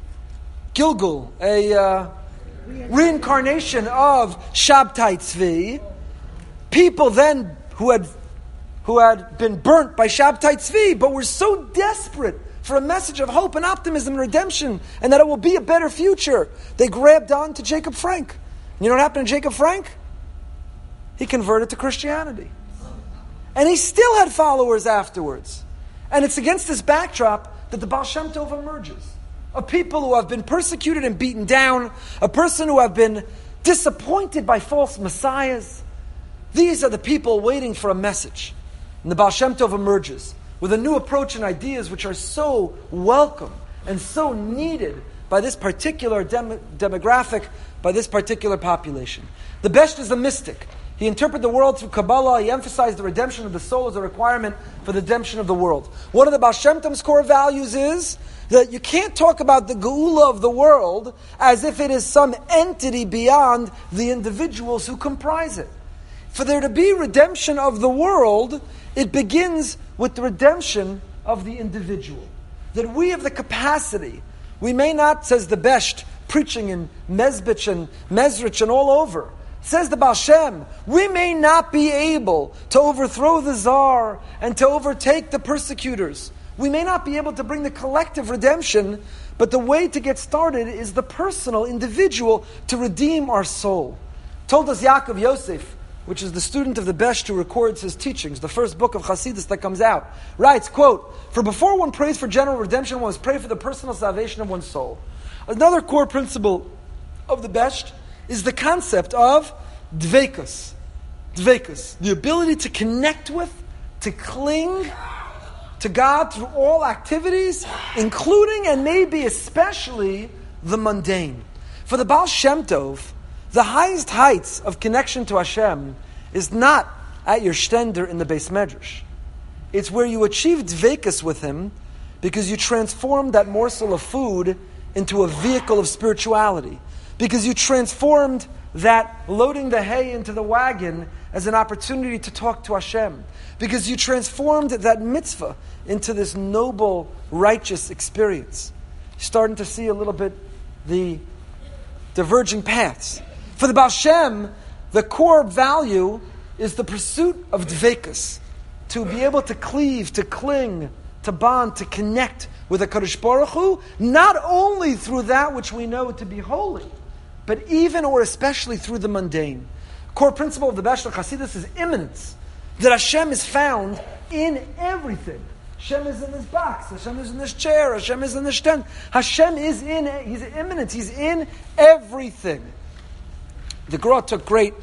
Gilgul, a uh, reincarnation of Shabtai Tzvi. People then who had who had been burnt by Shabtai Tzvi, but were so desperate for a message of hope and optimism and redemption, and that it will be a better future, they grabbed on to Jacob Frank. You know what happened to Jacob Frank? He converted to Christianity. And he still had followers afterwards. And it's against this backdrop that the Baal Shem Tov emerges. A people who have been persecuted and beaten down, a person who have been disappointed by false messiahs. These are the people waiting for a message. And the Baal Shem Tov emerges with a new approach and ideas which are so welcome and so needed by this particular dem- demographic, by this particular population. The Besht is a mystic. He interpreted the world through Kabbalah. He emphasized the redemption of the soul as a requirement for the redemption of the world. One of the Baal Shem Tov's core values is that you can't talk about the Geula of the world as if it is some entity beyond the individuals who comprise it. For there to be redemption of the world, it begins with the redemption of the individual. That we have the capacity. We may not, says the Besht, preaching in Mezbich and Mezrich and all over. Says the Baal Shem, we may not be able to overthrow the Tsar and to overtake the persecutors. We may not be able to bring the collective redemption, but the way to get started is the personal, individual, to redeem our soul. Told us Yaakov Yosef, which is the student of the Besht who records his teachings, the first book of Hasidus that comes out, writes, quote, for before one prays for general redemption, one must pray for the personal salvation of one's soul. Another core principle of the Besht is the concept of dveikus. Dveikus. The ability to connect with, to cling to God through all activities, including and maybe especially the mundane. For the Baal Shem Tov, the highest heights of connection to Hashem is not at your shtender in the Beis Medrash. It's where you achieve dveikus with Him because you transform that morsel of food into a vehicle of spirituality. Because you transformed that loading the hay into the wagon as an opportunity to talk to Hashem. Because you transformed that mitzvah into this noble, righteous experience. You're starting to see a little bit the diverging paths. For the Baal Shem, the core value is the pursuit of dveikus. To be able to cleave, to cling, to bond, to connect with a Kadosh Baruch Hu, not only through that which we know to be holy, but even or especially through the mundane. Core principle of the Beshler Chassidus is immanence. That Hashem is found in everything. Hashem is in this box. Hashem is in this chair. Hashem is in this tent. Hashem is in, He's immanent. He's in everything. The Gra took great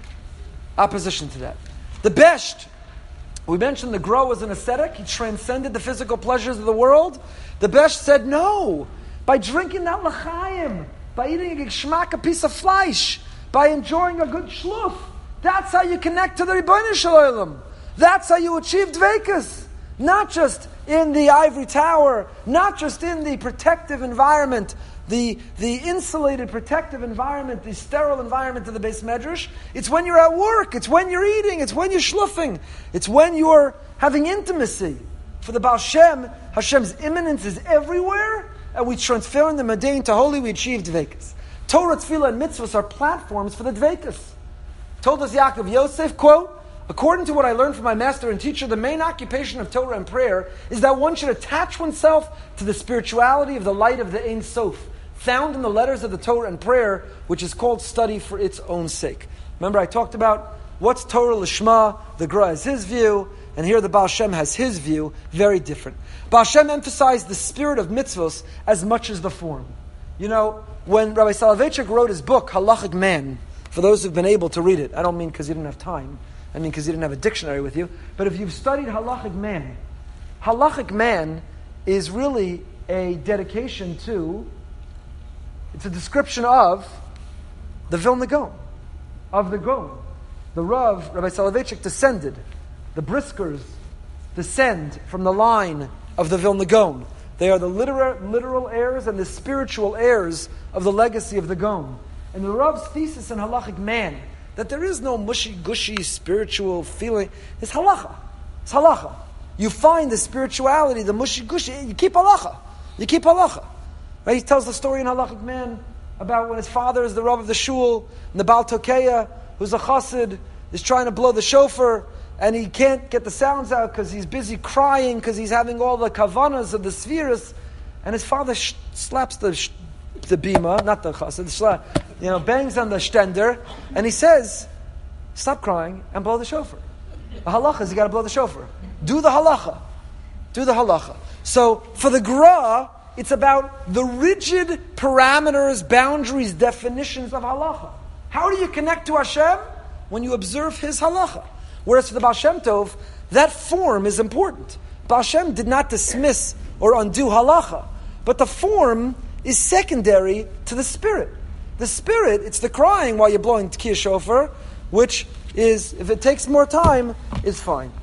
opposition to that. The Besht, we mentioned the Gra was an ascetic. He transcended the physical pleasures of the world. The Besht said, no. By drinking that l'chaim, by eating a geschmack, a piece of flesh, by enjoying a good shluf, that's how you connect to the Rebbeinu Shalom. That's how you achieve dveikus. Not just in the ivory tower, not just in the protective environment, the, the insulated protective environment, the sterile environment of the Beis Medrash. It's when you're at work, it's when you're eating, it's when you're shluffing, it's when you're having intimacy. For the Baal Shem, Hashem's immanence is everywhere, and we transfer the mundane to holy, we achieve dveikus. Torah, Tefillah, and Mitzvahs are platforms for the dveikus. Told us Yaakov Yosef, quote, according to what I learned from my master and teacher, the main occupation of Torah and prayer is that one should attach oneself to the spirituality of the light of the Ein Sof, found in the letters of the Torah and prayer, which is called study for its own sake. Remember, I talked about what's Torah Lishma, the Gra has his view, and here the Baal Shem has his view, very different. Baal Shem emphasized the spirit of mitzvos as much as the form. You know, when Rabbi Soloveitchik wrote his book, Halachic Man, for those who've been able to read it, I don't mean because you didn't have time, I mean because you didn't have a dictionary with you, but if you've studied Halachic Man, Halachic Man is really a dedication to, it's a description of the Vilna Gaon, of the Gaon. The Rav, Rabbi Soloveitchik, descended. The Briskers descend from the line of the Vilna Gaon. They are the literal, literal heirs and the spiritual heirs of the legacy of the Gaon. And the Rav's thesis in Halachic Man, that there is no mushy-gushy spiritual feeling, is halacha. It's halacha. You find the spirituality, the mushy-gushy, you keep halacha. You keep halacha. Right? He tells the story in Halachic Man about when his father is the Rav of the shul, and the Baal Tokeya, who's a chassid, is trying to blow the shofar, and he can't get the sounds out because he's busy crying, because he's having all the kavanas of the spheres, and his father sh- slaps the sh- the bima, not the chassid, shla, you know, bangs on the stender, and he says, stop crying and blow the shofar. The halacha is you got to blow the shofar. Do the halacha. Do the halacha. So for the Gra, it's about the rigid parameters, boundaries, definitions of halacha. How do you connect to Hashem? When you observe His halacha. Whereas for the Baal Shem Tov, that form is important. Baal Shem did not dismiss or undo halacha, but the form is secondary to the spirit. The spirit, it's the crying while you're blowing Tkiyah Shofar, which is, if it takes more time, is fine.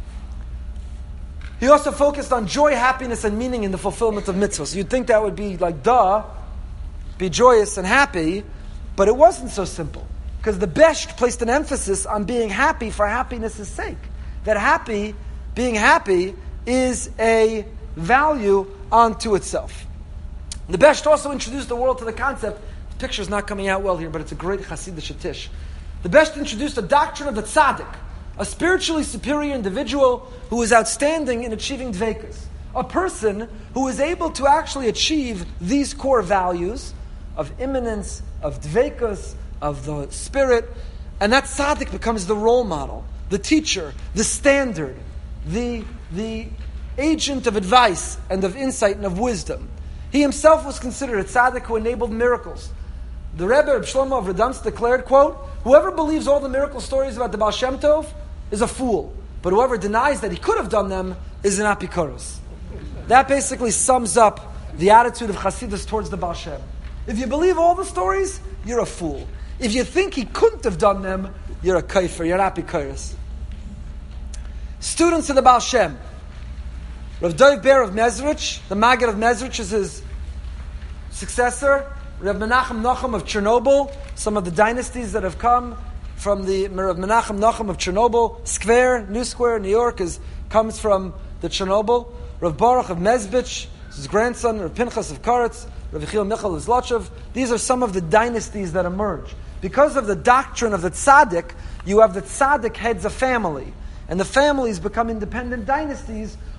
He also focused on joy, happiness, and meaning in the fulfillment of mitzvahs. You'd think that would be like, duh, be joyous and happy, but it wasn't so simple. Because the Besht placed an emphasis on being happy for happiness' sake. That happy, being happy, is a value unto itself. The Besht also introduced the world to the concept, the picture's not coming out well here, but it's a great Hasidic tish. The Besht introduced the doctrine of the tzaddik, a spiritually superior individual who is outstanding in achieving dveikus. A person who is able to actually achieve these core values of immanence, of dveikus, of the spirit, and that tzaddik becomes the role model, the teacher, the standard, the, the agent of advice and of insight and of wisdom. He himself was considered a tzaddik who enabled miracles. The Rebbe of Shlomo of Radansk declared, quote, whoever believes all the miracle stories about the Baal Shem Tov is a fool, but whoever denies that he could have done them is an apikoros. That basically sums up the attitude of Chassidus towards the Baal Shem. If you believe all the stories, you're a fool. If you think he couldn't have done them, you're a kaifer, you're an apikoros. Students of the Baal Shem. Rav Dov Ber of Mezrich, the Maggid of Mezrich is his successor. Rav Menachem Nachum of Chernobyl, some of the dynasties that have come from the Rav Menachem Nachum of Chernobyl. Square, New Square, New York, is comes from the Chernobyl. Rav Baruch of Mezbich, his grandson, Rav Pinchas of Karetz, Rav Yechiel Michal of Zlotchev. These are some of the dynasties that emerge. Because of the doctrine of the tzaddik, you have the tzaddik heads a family. And the families become independent dynasties who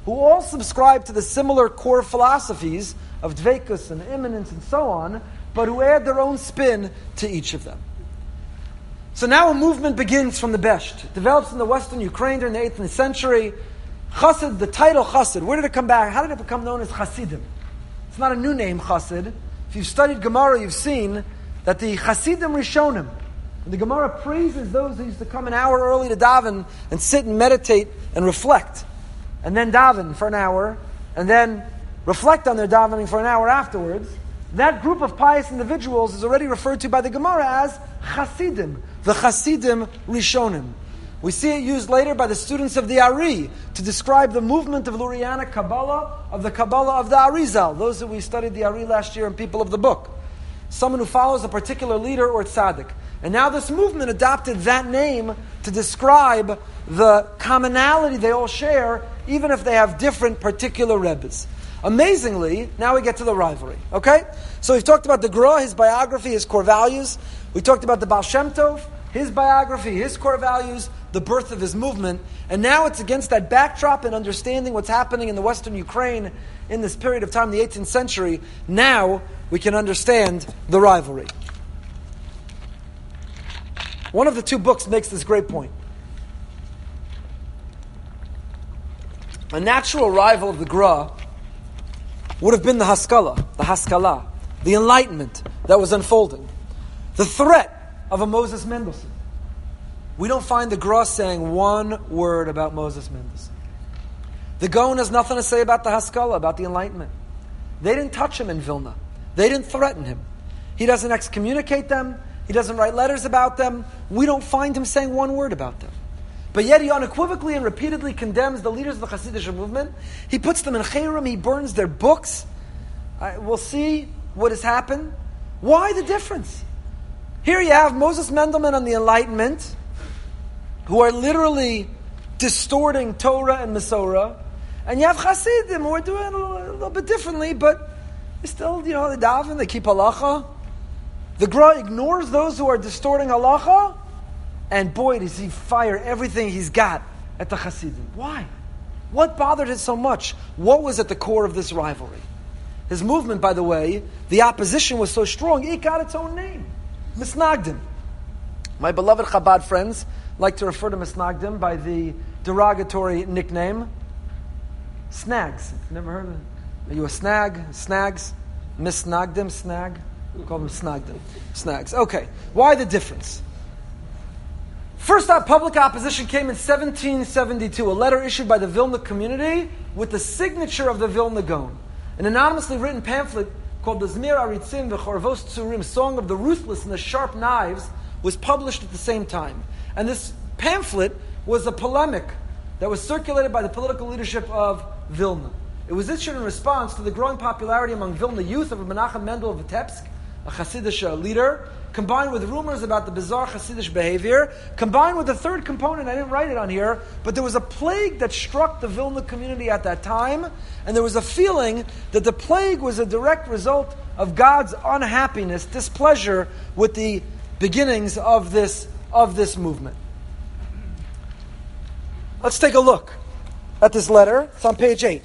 who all subscribe to the similar core philosophies of dveikus and immanence and so on, but who add their own spin to each of them. So now a movement begins from the Besht. It develops in the western Ukraine during the eighteenth century. Chassid, the title Chassid, where did it come back? How did it become known as Hasidim? It's not a new name, Chassid. If you've studied Gemara, you've seen that the Hasidim Rishonim, the Gemara praises those who used to come an hour early to daven and sit and meditate and reflect, and then daven for an hour, and then reflect on their davening for an hour afterwards. That group of pious individuals is already referred to by the Gemara as Chasidim, the Chasidim Rishonim. We see it used later by the students of the Ari to describe the movement of Lurianic Kabbalah, of the Kabbalah of the Arizal, those that we studied the Ari last year in People of the Book. Someone who follows a particular leader or tzaddik. And now this movement adopted that name to describe the commonality they all share, even if they have different particular rebbes. Amazingly, now we get to the rivalry. Okay? So we've talked about the Gra, his biography, his core values. We talked about the Baal Shem Tov, his biography, his core values, the birth of his movement. And now it's against that backdrop and understanding what's happening in the western Ukraine in this period of time, the eighteenth century. Now we can understand the rivalry. One of the two books makes this great point. A natural rival of the Gra would have been the Haskalah, the Haskalah, the enlightenment that was unfolding. The threat of a Moses Mendelssohn. We don't find the Gra saying one word about Moses Mendelssohn. The Gaon has nothing to say about the Haskalah, about the enlightenment. They didn't touch him in Vilna. They didn't threaten him. He doesn't excommunicate them. He doesn't write letters about them. We don't find him saying one word about them. But yet he unequivocally and repeatedly condemns the leaders of the Hasidic movement. He puts them in Chayrim. He burns their books. Uh, we'll see what has happened. Why the difference? Here you have Moses Mendelman on the Enlightenment, who are literally distorting Torah and Masorah, and you have Hasidim who are doing it a little, a little bit differently, but they still, you know, they daven, they keep halacha. The Gra ignores those who are distorting halacha, and boy, does he fire everything he's got at the Hasidim. Why? What bothered it so much? What was at the core of this rivalry? His movement, by the way, the opposition was so strong, it got its own name. Misnagdim. My beloved Chabad friends like to refer to Misnagdim by the derogatory nickname Snags. Never heard of it? Are you a snag? Snags? Misnagdim? Snag? We call them Snagdim. Snags. Okay. Why the difference? First up, public opposition came in seventeen seventy-two, a letter issued by the Vilna community with the signature of the Vilna Gaon. An anonymously written pamphlet called the Zmir Aritzim V'Chorvos Tzurim, Song of the Ruthless and the Sharp Knives, was published at the same time. And this pamphlet was a polemic that was circulated by the political leadership of Vilna. It was issued in response to the growing popularity among Vilna youth of Menachem Mendel of Vitebsk, a Hasidic leader, combined with rumors about the bizarre Hasidic behavior, combined with the third component, I didn't write it on here, but there was a plague that struck the Vilna community at that time, and there was a feeling that the plague was a direct result of God's unhappiness, displeasure with the beginnings of this, of this movement. Let's take a look at this letter. It's on page eight.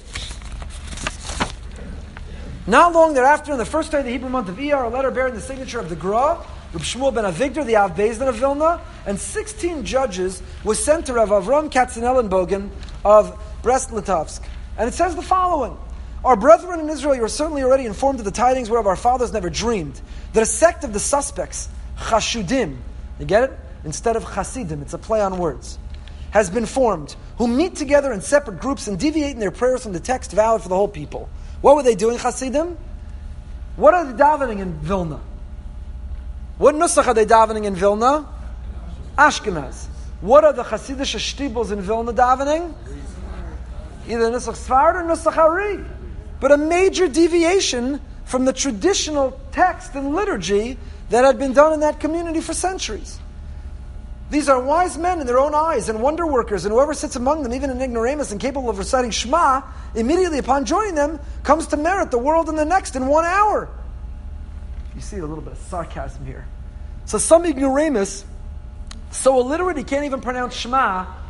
Not long thereafter, on the first day of the Hebrew month of Iyar, a letter bearing the signature of the Gra, Reb Shmuel ben Avigdor, the Av Beis Din of Vilna, and sixteen judges was sent to Rav Avram Katzenellenbogen of Brest-Litovsk. And it says the following: Our brethren in Israel, you are certainly already informed of the tidings whereof our fathers never dreamed, that a sect of the suspects, Chashudim, you get it? Instead of Chasidim, it's a play on words, has been formed, who meet together in separate groups and deviate in their prayers from the text valid for the whole people. What were they doing, Hasidim? What are they davening in Vilna? What nusach are they davening in Vilna? Ashkenaz. What are the Hasidic shtibels in Vilna davening? Either nusach Sfard or nusach Ari. But a major deviation from the traditional text and liturgy that had been done in that community for centuries. These are wise men in their own eyes and wonder workers, and whoever sits among them, even an ignoramus and capable of reciting Shema, immediately upon joining them, comes to merit the world and the next in one hour. You see a little bit of sarcasm here. So some ignoramus, so illiterate he can't even pronounce Shema,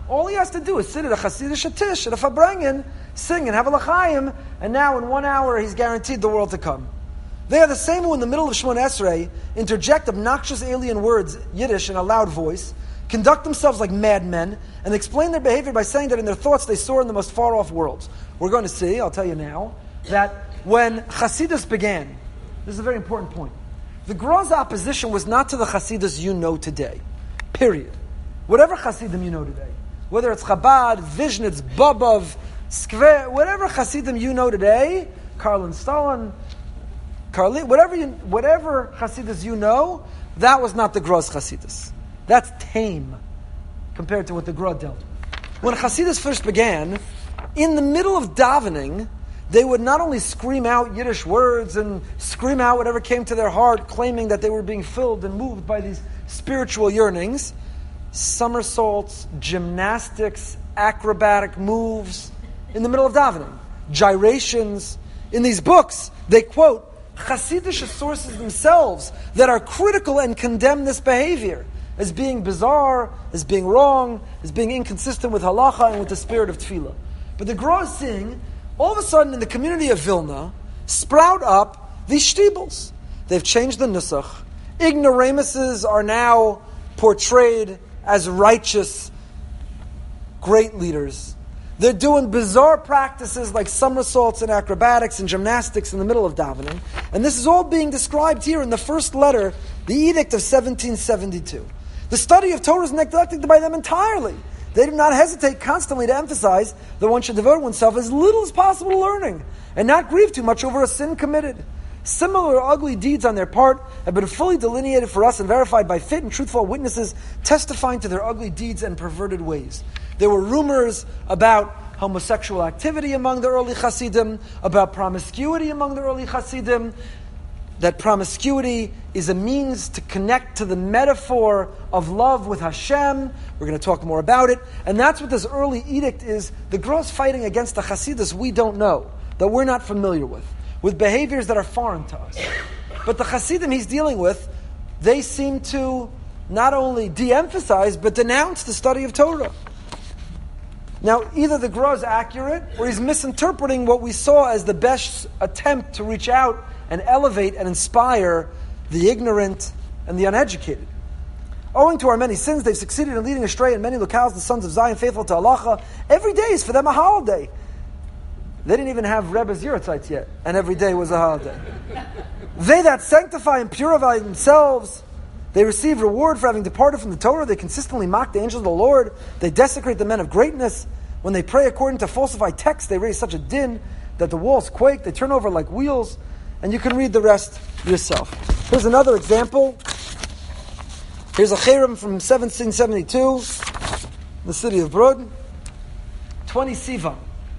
all he has to do is sit at a Hasidic tish, at a Fabrengen, sing and have a l'chaim, and now in one hour he's guaranteed the world to come. They are the same who in the middle of Shemon Esrei interject obnoxious alien words, Yiddish, in a loud voice, conduct themselves like madmen, and explain their behavior by saying that in their thoughts they soar in the most far-off worlds. We're going to see, I'll tell you now, that when Hasidus began, this is a very important point, the Gro's opposition was not to the Hasidus you know today. Period. Whatever Hasidim you know today, whether it's Chabad, Vishnitz, Bobov, Skver, whatever Hasidim you know today, Karlin Stalin, Karli, whatever you, whatever Hasidus you know, that was not the Gro's Hasidus. That's tame compared to what the Gra dealt with. When Hasidus first began, in the middle of davening, they would not only scream out Yiddish words and scream out whatever came to their heart, claiming that they were being filled and moved by these spiritual yearnings, somersaults, gymnastics, acrobatic moves, in the middle of davening, gyrations. In these books, they quote Hasidic sources themselves that are critical and condemn this behavior as being bizarre, as being wrong, as being inconsistent with halacha and with the spirit of tefillah. But the Gra is seeing, all of a sudden in the community of Vilna, sprout up these shtibels. They've changed the nusach. Ignoramuses are now portrayed as righteous, great leaders. They're doing bizarre practices like somersaults and acrobatics and gymnastics in the middle of davening. And this is all being described here in the first letter, the Edict of seventeen seventy-two. The study of Torah is neglected by them entirely. They do not hesitate constantly to emphasize that one should devote oneself as little as possible to learning and not grieve too much over a sin committed. Similar ugly deeds on their part have been fully delineated for us and verified by fit and truthful witnesses testifying to their ugly deeds and perverted ways. There were rumors about homosexual activity among the early Hasidim, about promiscuity among the early Hasidim, that promiscuity is a means to connect to the metaphor of love with Hashem. We're going to talk more about it. And that's what this early edict is. The Gro's fighting against the Hasidus we don't know, that we're not familiar with, with behaviors that are foreign to us. But the Hasidim he's dealing with, they seem to not only de-emphasize, but denounce the study of Torah. Now, either the Gra is accurate, or he's misinterpreting what we saw as the best attempt to reach out and elevate and inspire the ignorant and the uneducated. Owing to our many sins, they've succeeded in leading astray in many locales the sons of Zion faithful to halacha. Every day is for them a holiday. They didn't even have Rebbe's Yeritzites yet, and every day was a holiday. They that sanctify and purify themselves, they receive reward for having departed from the Torah. They consistently mock the angels of the Lord. They desecrate the men of greatness. When they pray according to falsified texts, they raise such a din that the walls quake. They turn over like wheels. And you can read the rest yourself. Here's another example. Here's a cherem from seventeen seventy-two, the city of Brod. twenty Sivan.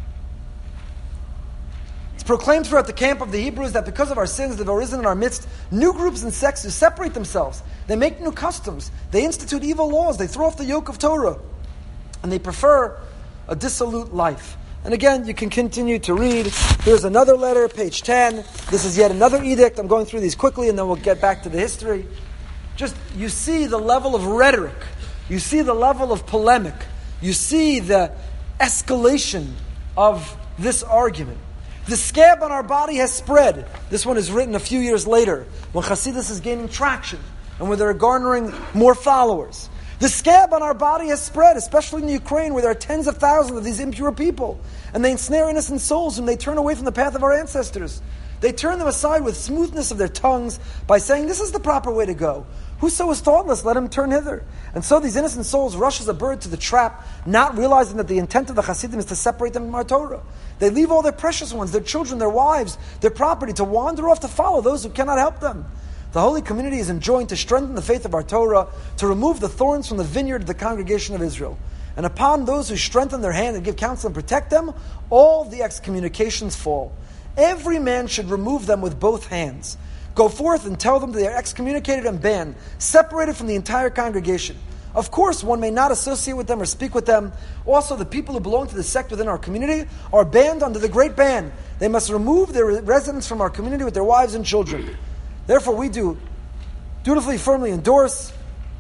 It's proclaimed throughout the camp of the Hebrews that because of our sins, there have arisen in our midst new groups and sects who separate themselves. They make new customs. They institute evil laws. They throw off the yoke of Torah. And they prefer a dissolute life. And again, you can continue to read. Here's another letter, page ten. This is yet another edict. I'm going through these quickly and then we'll get back to the history. Just, you see the level of rhetoric. You see the level of polemic. You see the escalation of this argument. The scab on our body has spread. This one is written a few years later, when Hasidus is gaining traction and when they're garnering more followers. The scab on our body has spread, especially in Ukraine, where there are tens of thousands of these impure people. And they ensnare innocent souls whom they turn away from the path of our ancestors. They turn them aside with smoothness of their tongues by saying, this is the proper way to go. Whoso is thoughtless, let him turn hither. And so these innocent souls rush as a bird to the trap, not realizing that the intent of the Hasidim is to separate them from our Torah. They leave all their precious ones, their children, their wives, their property, to wander off to follow those who cannot help them. The holy community is enjoined to strengthen the faith of our Torah, to remove the thorns from the vineyard of the congregation of Israel. And upon those who strengthen their hand and give counsel and protect them, all the excommunications fall. Every man should remove them with both hands. Go forth and tell them they are excommunicated and banned, separated from the entire congregation. Of course, one may not associate with them or speak with them. Also, the people who belong to the sect within our community are banned under the great ban. They must remove their residence from our community with their wives and children. Therefore, we do dutifully, firmly endorse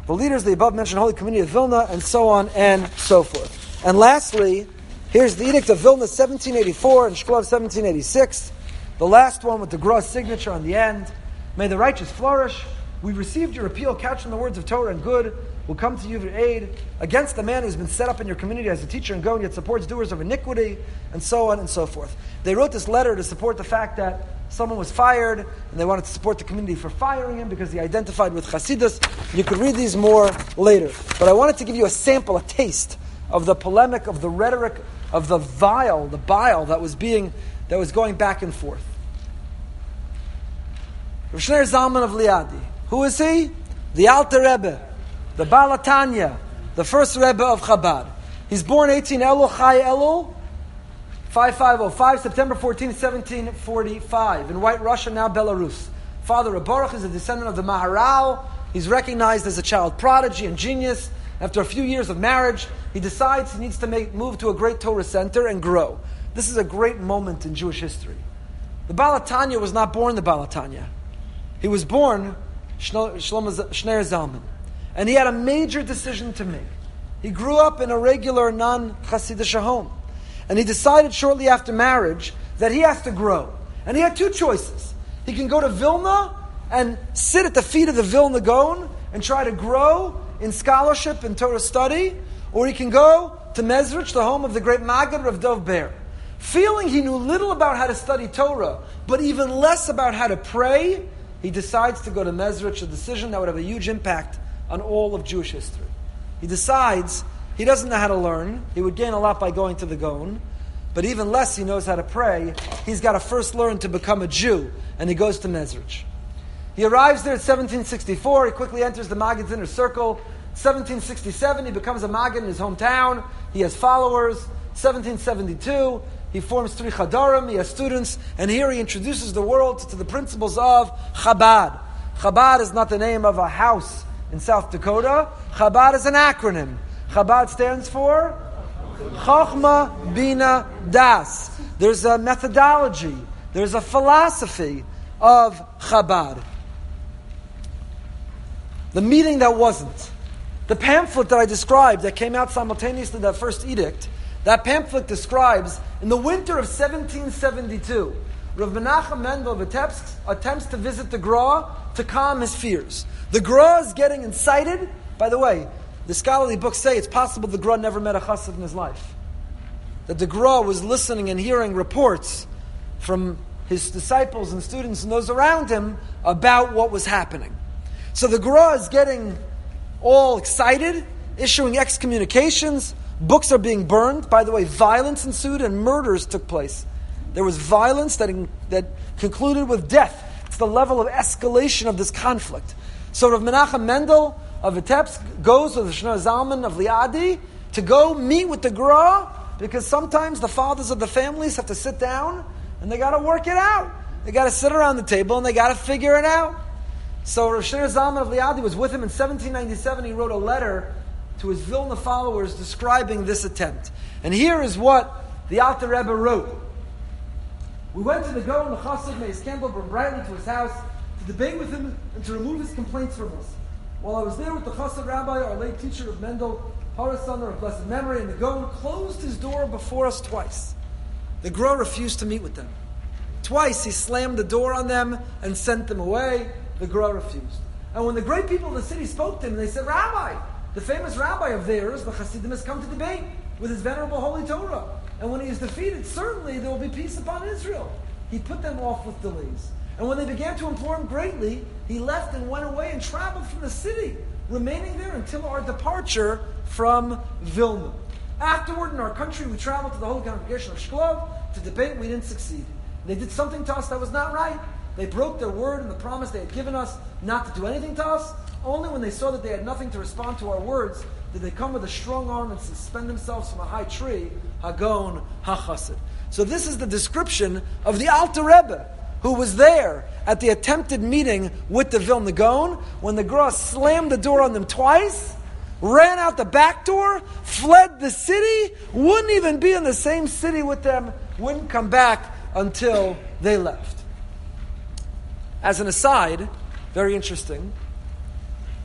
the leaders of the above-mentioned Holy Community of Vilna, and so on and so forth. And lastly, here's the Edict of Vilna, seventeen eighty-four, and Shklov, seventeen eighty-six. The last one with the Gross signature on the end. May the righteous flourish. We received your appeal, couched in the words of Torah and good. Will come to you for aid against the man who's been set up in your community as a teacher and go and yet supports doers of iniquity, and so on and so forth. They wrote this letter to support the fact that someone was fired, and they wanted to support the community for firing him because he identified with Hasidus. You could read these more later. But I wanted to give you a sample, a taste of the polemic, of the rhetoric, of the vile, the bile that was being, that was going back and forth. Rav Shneur Zalman of Liadi. Who is he? The Alter Rebbe, the Baal HaTanya, the first Rebbe of Chabad. He's born eighteen Elul Chai Elul, fifty-five oh five, September fourteenth, seventeen forty-five, in White Russia, now Belarus. Father Reb Baruch is a descendant of the Maharal. He's recognized as a child prodigy and genius. After a few years of marriage, he decides he needs to make, move to a great Torah center and grow. This is a great moment in Jewish history. The Baal HaTanya was not born the Baal HaTanya. He was born Shlomo Shneur Zalman. And he had a major decision to make. He grew up in a regular non-Hasidic home. And he decided shortly after marriage that he has to grow. And he had two choices. He can go to Vilna and sit at the feet of the Vilna Gaon and try to grow in scholarship and Torah study, or he can go to Mezrich, the home of the great Maggid Rav Dov Ber. Feeling he knew little about how to study Torah, but even less about how to pray, he decides to go to Mezrich, a decision that would have a huge impact on all of Jewish history. He decides he doesn't know how to learn. He would gain a lot by going to the Gaon, but even less he knows how to pray. He's got to first learn to become a Jew, and he goes to Mezrich. He arrives there at seventeen sixty-four. He quickly enters the Maggid's inner circle. seventeen sixty-seven, he becomes a Maggid in his hometown. He has followers. seventeen seventy-two, he forms three Chadarim. He has students. And here he introduces the world to the principles of Chabad. Chabad is not the name of a house in South Dakota. Chabad is an acronym. Chabad stands for Chochmah Bina Das. There's a methodology. There's a philosophy of Chabad. The meeting that wasn't. The pamphlet that I described that came out simultaneously to that first edict, that pamphlet describes, in the winter of seventeen seventy-two, Rav Menachem Mendel of Vitebsk attempts to visit the Gra to calm his fears. The Gra is getting incited. By the way, the scholarly books say it's possible the Gra never met a chassid in his life. That the Gra was listening and hearing reports from his disciples and students and those around him about what was happening. So the Gra is getting all excited, issuing excommunications. Books are being burned. By the way, violence ensued and murders took place. There was violence that, in, that concluded with death. It's the level of escalation of this conflict. So Rav Menachem Mendel of Vitebsk goes with the Shneur Zalman of Liadi to go meet with the Gra, because sometimes the fathers of the families have to sit down and they got to work it out. They got to sit around the table and they got to figure it out. So Rav Shneur Zalman of Liadi was with him in seventeen ninety-seven. He wrote a letter to his Vilna followers describing this attempt. And here is what the Alter Rebbe wrote. We went to the Gaon, the Chassid, may his candle burn brightly, to his house to debate with him and to remove his complaints from us. While I was there with the Chassid Rabbi, our late teacher of Mendel, Harasaner of blessed memory, and the Gaon closed his door before us twice. The Gra refused to meet with them. Twice he slammed the door on them and sent them away. The Gra refused. And when the great people of the city spoke to him, they said, Rabbi, the famous rabbi of theirs, the Hasidim, has come to debate with his venerable Holy Torah. And when he is defeated, certainly there will be peace upon Israel. He put them off with delays. And when they began to implore him greatly, he left and went away and traveled from the city, remaining there until our departure from Vilna. Afterward, in our country, we traveled to the Holy Congregation of Shklov to debate. We didn't succeed. They did something to us that was not right. They broke their word and the promise they had given us not to do anything to us. Only when they saw that they had nothing to respond to our words did they come with a strong arm and suspend themselves from a high tree, Hagon HaChassid. So this is the description of the Alter Rebbe, who was there at the attempted meeting with the Vilna Gaon, when the Gra slammed the door on them twice, ran out the back door, fled the city, wouldn't even be in the same city with them, wouldn't come back until they left. As an aside, very interesting,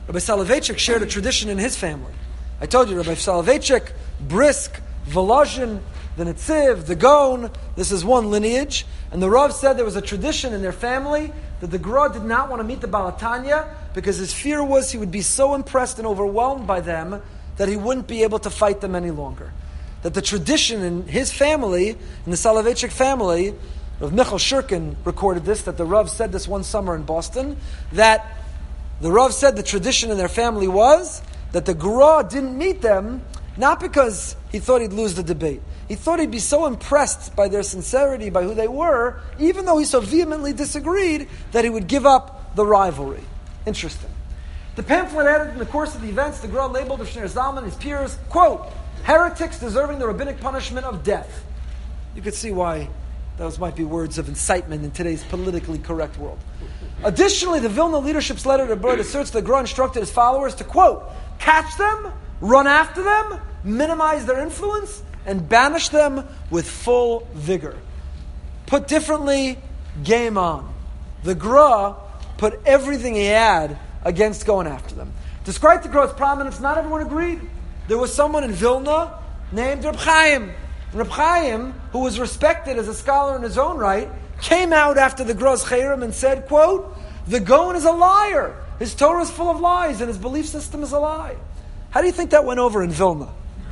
Rabbi Soloveitchik shared a tradition in his family. I told you, Rabbi Soloveitchik, Brisk, Volozhin, the Netziv, the Gaon, this is one lineage. And the Rav said there was a tradition in their family that the Gra did not want to meet the Baal HaTanya because his fear was he would be so impressed and overwhelmed by them that he wouldn't be able to fight them any longer. That the tradition in his family, in the Soloveitchik family, Rav Michal Shurkin recorded this, that the Rav said this one summer in Boston, that the Rav said the tradition in their family was that the Gra didn't meet them, not because he thought he'd lose the debate. He thought he'd be so impressed by their sincerity, by who they were, even though he so vehemently disagreed, that he would give up the rivalry. Interesting. The pamphlet added in the course of the events, the Gra labeled Rav Shneur Zalman and his peers, quote, heretics deserving the rabbinic punishment of death. You could see why those might be words of incitement in today's politically correct world. Additionally, the Vilna leadership's letter to Berd asserts the Gra instructed his followers to, quote, catch them, run after them, minimize their influence, and banish them with full vigor. Put differently, game on. The Gra put everything he had against going after them. Despite the Gra's prominence, not everyone agreed. There was someone in Vilna named Reb Chaim. Reb Chaim, who was respected as a scholar in his own right, came out after the Gra's Chayrim and said, quote, the Gaon is a liar. His Torah is full of lies and his belief system is a lie. How do you think that went over in Vilna?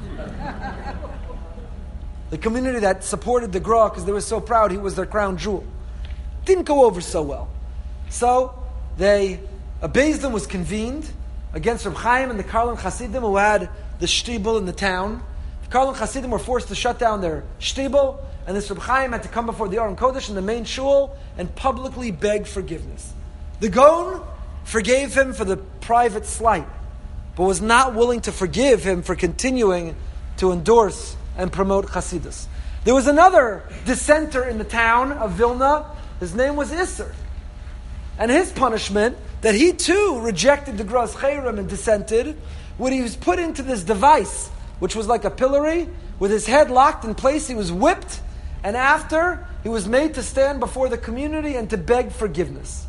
The community that supported the Gra because they were so proud he was their crown jewel. Didn't go over so well. So they, a Beis Din was convened against Reb Chaim and the Karlin Hasidim who had the shtibel in the town. The Karlin Hasidim were forced to shut down their shtibel, and this Reb Chaim had to come before the Aron Kodesh in the main shul and publicly beg forgiveness. The Gaon forgave him for the private slight, but was not willing to forgive him for continuing to endorse and promote Hasidus. There was another dissenter in the town of Vilna. His name was Isser. And his punishment, that he too rejected the Gra's Chayrim and dissented, when he was put into this device, which was like a pillory, with his head locked in place, he was whipped, and after, he was made to stand before the community and to beg forgiveness.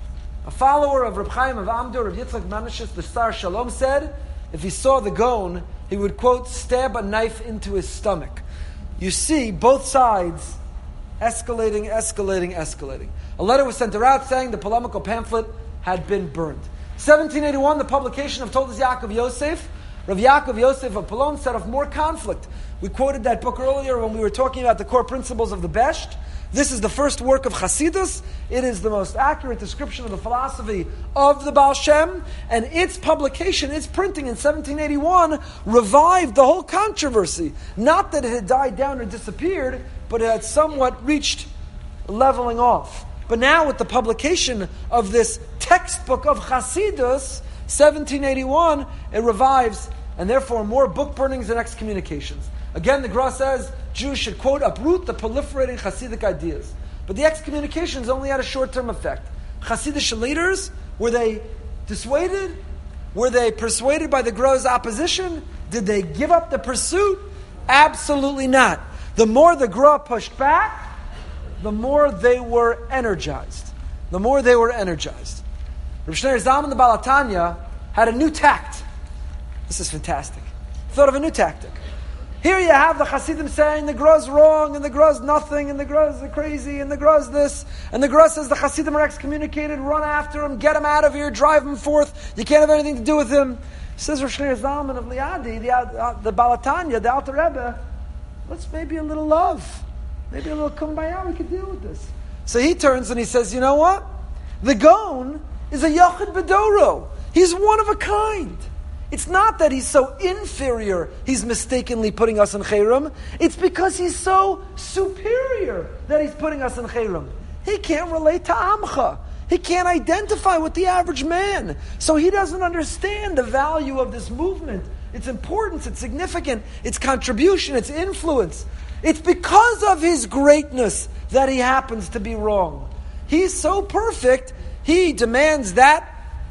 A follower of Reb Chaim of Amdur, of Yitzchak Manashis, the Star Shalom, said, if he saw the Gaon, he would, quote, stab a knife into his stomach. You see both sides escalating, escalating, escalating. A letter was sent out saying the polemical pamphlet had been burned. seventeen eighty-one, the publication of Toldos Yaakov Yosef, Rav Yaakov Yosef of Polon, set off more conflict. We quoted that book earlier when we were talking about the core principles of the Besht. This is the first work of Hasidus. It is the most accurate description of the philosophy of the Baal Shem, and its publication, its printing in seventeen eighty-one, revived the whole controversy. Not that it had died down or disappeared, but it had somewhat reached leveling off. But now with the publication of this textbook of Hasidus, seventeen eighty-one, it revives, and therefore more book burnings and excommunications. Again, the Gra says Jews should, quote, uproot the proliferating Hasidic ideas. But the excommunications only had a short-term effect. Hasidic leaders, were they dissuaded? Were they persuaded by the Gra's opposition? Did they give up the pursuit? Absolutely not. The more the Gra pushed back, the more they were energized. The more they were energized. Rav Shneur Zalman the Baal HaTanya had a new tact. This is fantastic. Thought of a new tactic. Here you have the Hasidim saying the Gra's wrong, and the Gra's nothing, and the Gra's crazy, and the Gra's this, and the Gra says the Hasidim are excommunicated, run after him, get him out of here, drive him forth, you can't have anything to do with him. Says Rav Shneur Zalman of Liadi, the, uh, the Baal HaTanya, the Alter Rebbe, let's maybe a little love, maybe a little kumbaya, we could deal with this. So he turns and he says, you know what? The Gaon is a Yachid B'Doro. He's one of a kind. It's not that he's so inferior, he's mistakenly putting us in Chayrim. It's because he's so superior that he's putting us in Chayrim. He can't relate to Amcha. He can't identify with the average man. So he doesn't understand the value of this movement, its importance, its significance, its contribution, its influence. It's because of his greatness that he happens to be wrong. He's so perfect, he demands that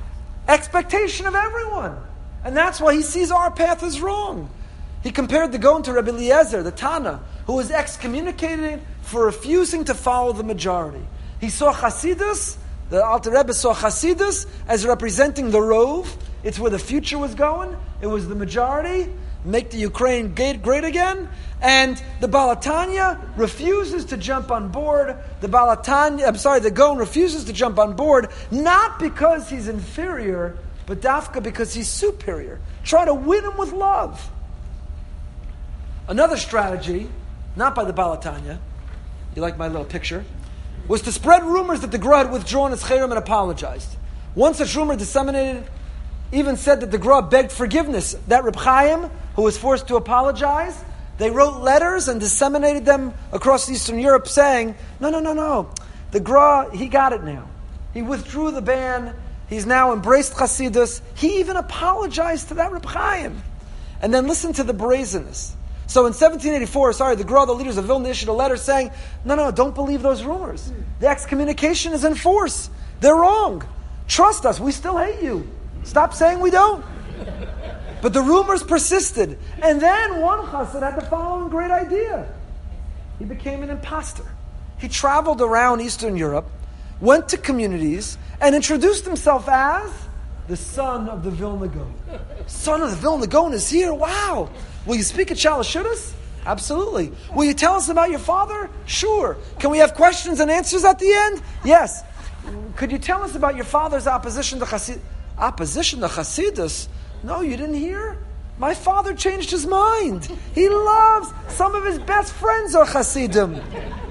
expectation of everyone. And that's why he sees our path as wrong. He compared the Gaon to Rabbi Eliezer, the Tana, who was excommunicated for refusing to follow the majority. He saw Hasidus, the Alter Rebbe saw Hasidus as representing the Rov, It's where the future was going. It was the majority. Make the Ukraine great again. And the Baal HaTanya refuses to jump on board. The Baal HaTanya, I'm sorry, the Gaon refuses to jump on board, not because he's inferior, but dafka because he's superior. Try to win him with love. Another strategy, not by the Baal HaTanya, you like my little picture, was to spread rumors that the Gra had withdrawn his cherem and apologized. One such rumor disseminated even said that the Gra begged forgiveness. That Reb Chaim, who was forced to apologize, they wrote letters and disseminated them across Eastern Europe saying, no, no, no, no, the Gra, he got it now. He withdrew the ban. He's now embraced Chassidus. He even apologized to that Reb Chaim. And then listen to the brazenness. So in seventeen eighty-four, sorry, the Gra, the leaders of Vilna, issued a letter saying, no, no, don't believe those rumors. The excommunication is in force. They're wrong. Trust us. We still hate you. Stop saying we don't. But the rumors persisted. And then one chassid had the following great idea. He became an imposter. He traveled around Eastern Europe, went to communities, and introduced himself as the son of the Vilna Gaon. Son of the Vilna Gaon is here. Wow. Will you speak at Shalashudas? Absolutely. Will you tell us about your father? Sure. Can we have questions and answers at the end? Yes. Could you tell us about your father's opposition to Chassidus? Opposition to Chassidus? No, you didn't hear? My father changed his mind. He loves, some of his best friends are Chassidim.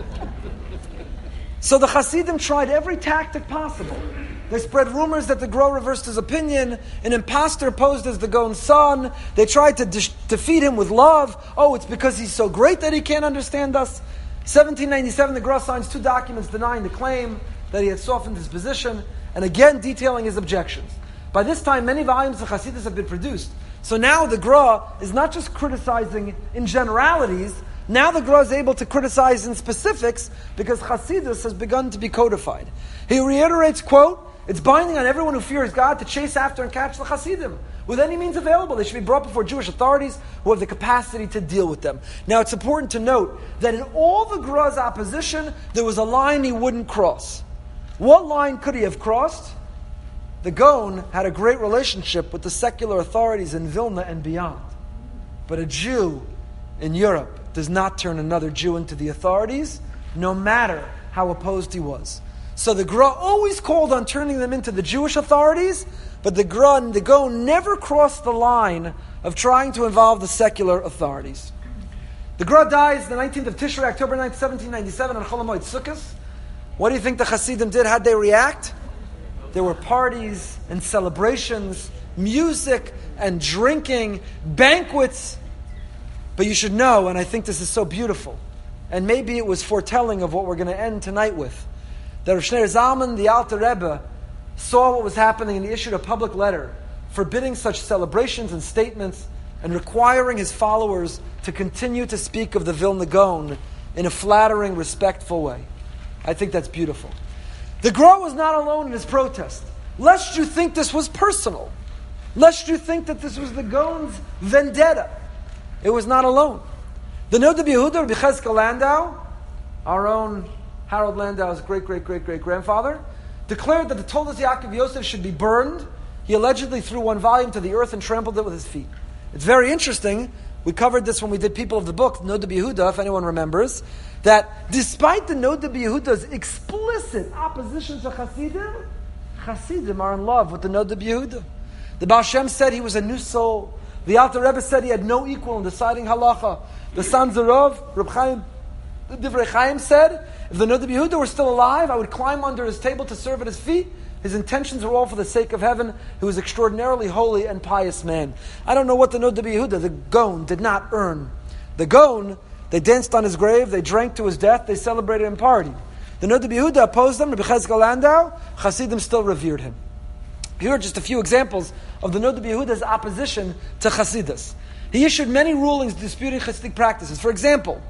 So the Chassidim tried every tactic possible. They spread rumors that the Gra reversed his opinion. An imposter posed as the Gaon's son. They tried to de- defeat him with love. Oh, it's because he's so great that he can't understand us. seventeen ninety-seven, the Gra signs two documents denying the claim that he had softened his position, and again detailing his objections. By this time, many volumes of Chassidus have been produced. So now the Gra is not just criticizing in generalities. Now the Gra is able to criticize in specifics because Chassidus has begun to be codified. He reiterates, quote, it's binding on everyone who fears God to chase after and catch the Chassidim with any means available. They should be brought before Jewish authorities who have the capacity to deal with them. Now it's important to note that in all the Gra's opposition, there was a line he wouldn't cross. What line could he have crossed? The Gaon had a great relationship with the secular authorities in Vilna and beyond. But a Jew in Europe does not turn another Jew into the authorities, no matter how opposed he was. So the Gra always called on turning them into the Jewish authorities, but the Gra and the Gaon never crossed the line of trying to involve the secular authorities. The Gra dies the nineteenth of Tishrei, October ninth, seventeen ninety-seven, on Chol HaMoed Sukkos. What do you think the Hasidim did? How'd they react? There were parties and celebrations, music and drinking, banquets. But you should know, and I think this is so beautiful, and maybe it was foretelling of what we're going to end tonight with, that Rav Shneur Zalman, the Alter Rebbe, saw what was happening and he issued a public letter forbidding such celebrations and statements and requiring his followers to continue to speak of the Vilna Gaon in a flattering, respectful way. I think that's beautiful. The Gra was not alone in his protest. Lest you think this was personal. Lest you think that this was the Gaon's vendetta. It was not alone. The Noda B'Yehuda, Rabbi Cheskel Landau, our own Harold Landau's great-great-great-great-grandfather, declared that the Toldos Yaakov Yosef should be burned. He allegedly threw one volume to the earth and trampled it with his feet. It's very interesting. We covered this when we did People of the Book, Noda B'Yehuda, if anyone remembers, that despite the Noda B'Yehuda's explicit opposition to Hasidim, Hasidim are in love with the Noda B'Yehuda. The Baal Shem said he was a new soul. The Alter Rebbe said he had no equal in deciding halacha. The Sanzarov, Reb Chaim, the Divrei Chaim said, if the Noda B'Yehuda were still alive, I would climb under his table to serve at his feet. His intentions were all for the sake of heaven. He was extraordinarily holy and pious man. I don't know what the Noda B'Yehuda, the Gaon, did not earn. The Gaon, they danced on his grave, they drank to his death, they celebrated and partied. The Noda B'Yehuda opposed them, Rabbi Cheskel Landau, Hasidim still revered him. Here are just a few examples of the Noda B'Yehuda's opposition to Chasidus. He issued many rulings disputing Hasidic practices. For example,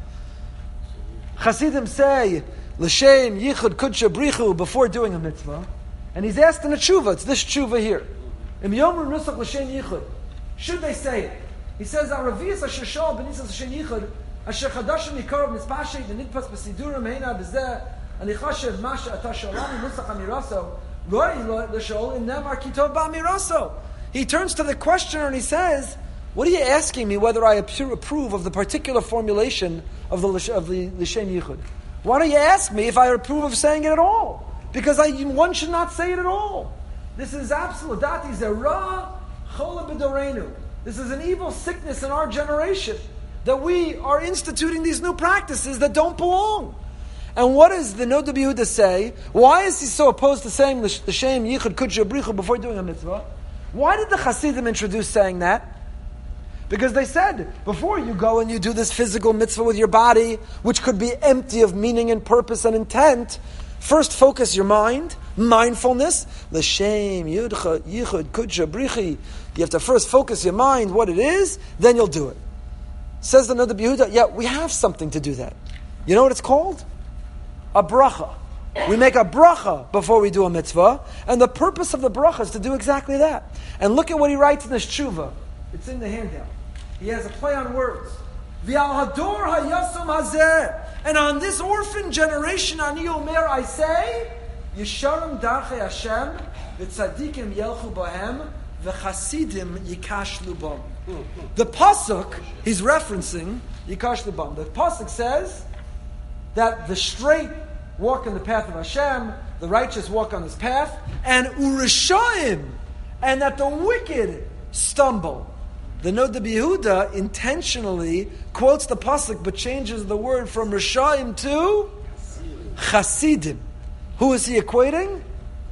Hasidim say, L'shem yichud kudsha brichu, before doing a mitzvah, and he's asked in a tshuva, it's this tshuva here. Im yomru nusach l'shem yichud. Should they say it? He says, Aravias asher shal b'nisas l'shem yichud, asher chadashim yikarov mispashet, v'nidpas b'sidurim heina b'zeh, ani chashev masha ata shalami nusach amiraso, roi l'shol im nemar kitov ba'amiraso. he turns to the questioner and he says, what are you asking me whether I approve of the particular formulation of the of the L'Shem Yichud? Why don't you ask me if I approve of saying it at all? Because I, one should not say it at all. This is absolute. Dati zera chola b'dorenu. This is an evil sickness in our generation, that we are instituting these new practices that don't belong. And what does the Noda B'Yehuda say? Why is he so opposed to saying L'Shem Yichud Kudsha Brichu before doing a mitzvah? Why did the Hasidim introduce saying that? Because they said, before you go and you do this physical mitzvah with your body, which could be empty of meaning and purpose and intent, first focus your mind, mindfulness. L'Shem Yichud Kudsha Brichi. You have to first focus your mind, what it is, then you'll do it. Says the Noda B'Yehuda, yeah, we have something to do that. You know what it's called? A bracha. We make a bracha before we do a mitzvah, and the purpose of the bracha is to do exactly that. And look at what he writes in his tshuva. It's in the handout. He has a play on words. V'al hador hayasum hazeh. And on this orphan generation, ani omer, I say, Yesharim darchei Hashem, v'tzadikim yelchu bahem, v'chasidim yikashlu bam. The pasuk he's referencing, yikashlu bam. The pasuk says that the straight walk in the path of Hashem, the righteous walk on His path, and urishaim, and that the wicked stumble. The Noda B'Yehuda intentionally quotes the pasuk but changes the word from rishaim to chasidim. Who is he equating?